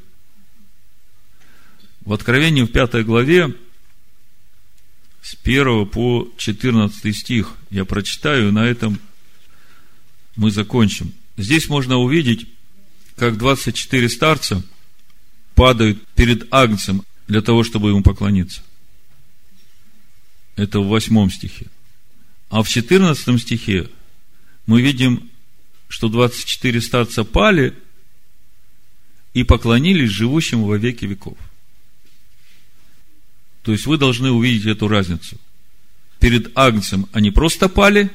В Откровении в пятой главе с первого по четырнадцатый стих я прочитаю, и на этом мы закончим. Здесь можно увидеть, как двадцать четыре старца падают перед Агнцем для того, чтобы ему поклониться. Это в восьмом стихе. А в четырнадцатом стихе мы видим, что двадцать четыре старца пали и поклонились живущему во веки веков. То есть вы должны увидеть эту разницу. Перед Агнцем они просто пали,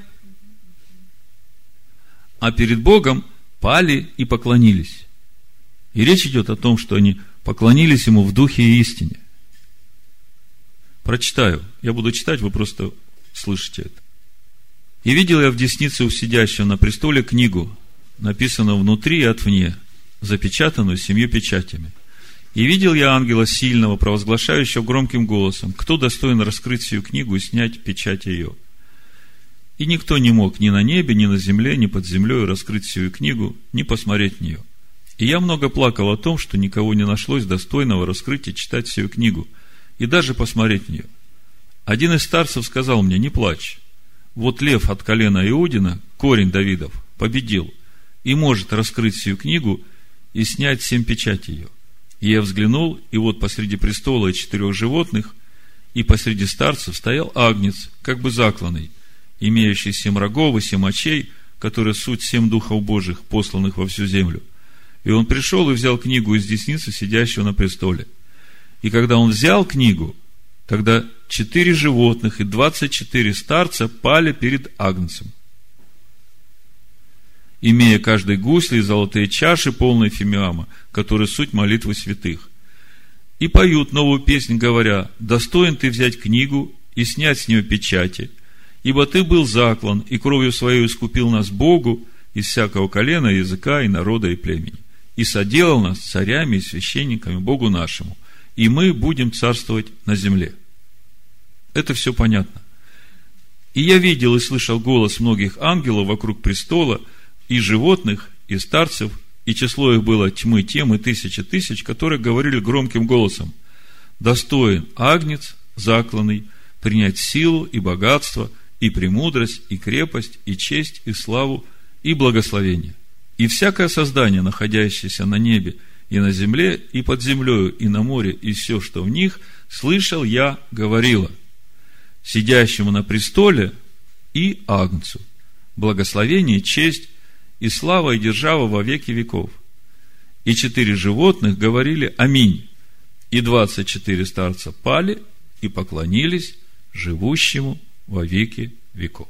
а перед Богом пали и поклонились. И речь идет о том, что они поклонились Ему в духе и истине. Прочитаю. Я буду читать, вы просто слышите это. «И видел я в деснице у сидящего на престоле книгу, написанную внутри и отвне, запечатанную семью печатями. И видел я ангела сильного, провозглашающего громким голосом: кто достоин раскрыть сию книгу и снять печать ее? И никто не мог ни на небе, ни на земле, ни под землей раскрыть сию книгу, ни посмотреть в нее. И я много плакал о том, что никого не нашлось достойного раскрыть и читать всю книгу, и даже посмотреть в нее. Один из старцев сказал мне: не плачь. Вот лев от колена Иудина, корень Давидов, победил и может раскрыть всю книгу и снять семь печатей ее. И я взглянул, и вот посреди престола и четырех животных, и посреди старцев стоял агнец, как бы закланный, имеющий семь рогов и семь очей, которые суть семь духов Божьих, посланных во всю землю. И он пришел и взял книгу из десницы сидящего на престоле. И когда он взял книгу, тогда четыре животных и двадцать четыре старца пали перед агнцем, имея каждый гусли и золотые чаши, полные фимиама, которые суть молитвы святых. И поют новую песнь, говоря: достоин ты взять книгу и снять с нее печати, ибо ты был заклан, и кровью своей искупил нас Богу из всякого колена, языка, и народа, и племени, и соделал нас царями и священниками Богу нашему, и мы будем царствовать на земле. Это все понятно. И я видел и слышал голос многих ангелов вокруг престола, и животных, и старцев, и число их было тьмы тем и тысячи тысяч, которые говорили громким голосом: достоин агнец закланный принять силу и богатство, и премудрость, и крепость, и честь, и славу, и благословение. И всякое создание, находящееся на небе и на земле, и под землею, и на море, и все, что в них, слышал я, говорила: сидящему на престоле и агнцу благословение, честь, и слава, и держава во веки веков. И четыре животных говорили: аминь. И двадцать четыре старца пали и поклонились живущему во веки веков.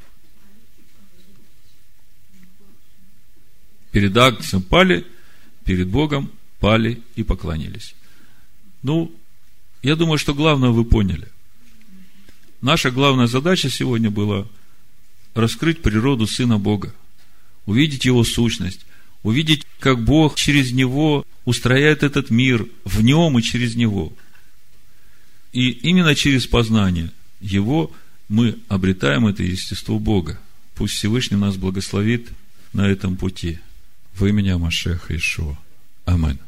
Перед агнцем пали, перед Богом пали и поклонились. Ну, я думаю, что главное вы поняли. Наша главная задача сегодня была раскрыть природу Сына Бога, увидеть Его сущность, увидеть, как Бог через Него устрояет этот мир, в Нем и через Него. И именно через познание Его мы обретаем это естество Бога. Пусть Всевышний нас благословит на этом пути. Во имя Машеха Иешуа. Аминь.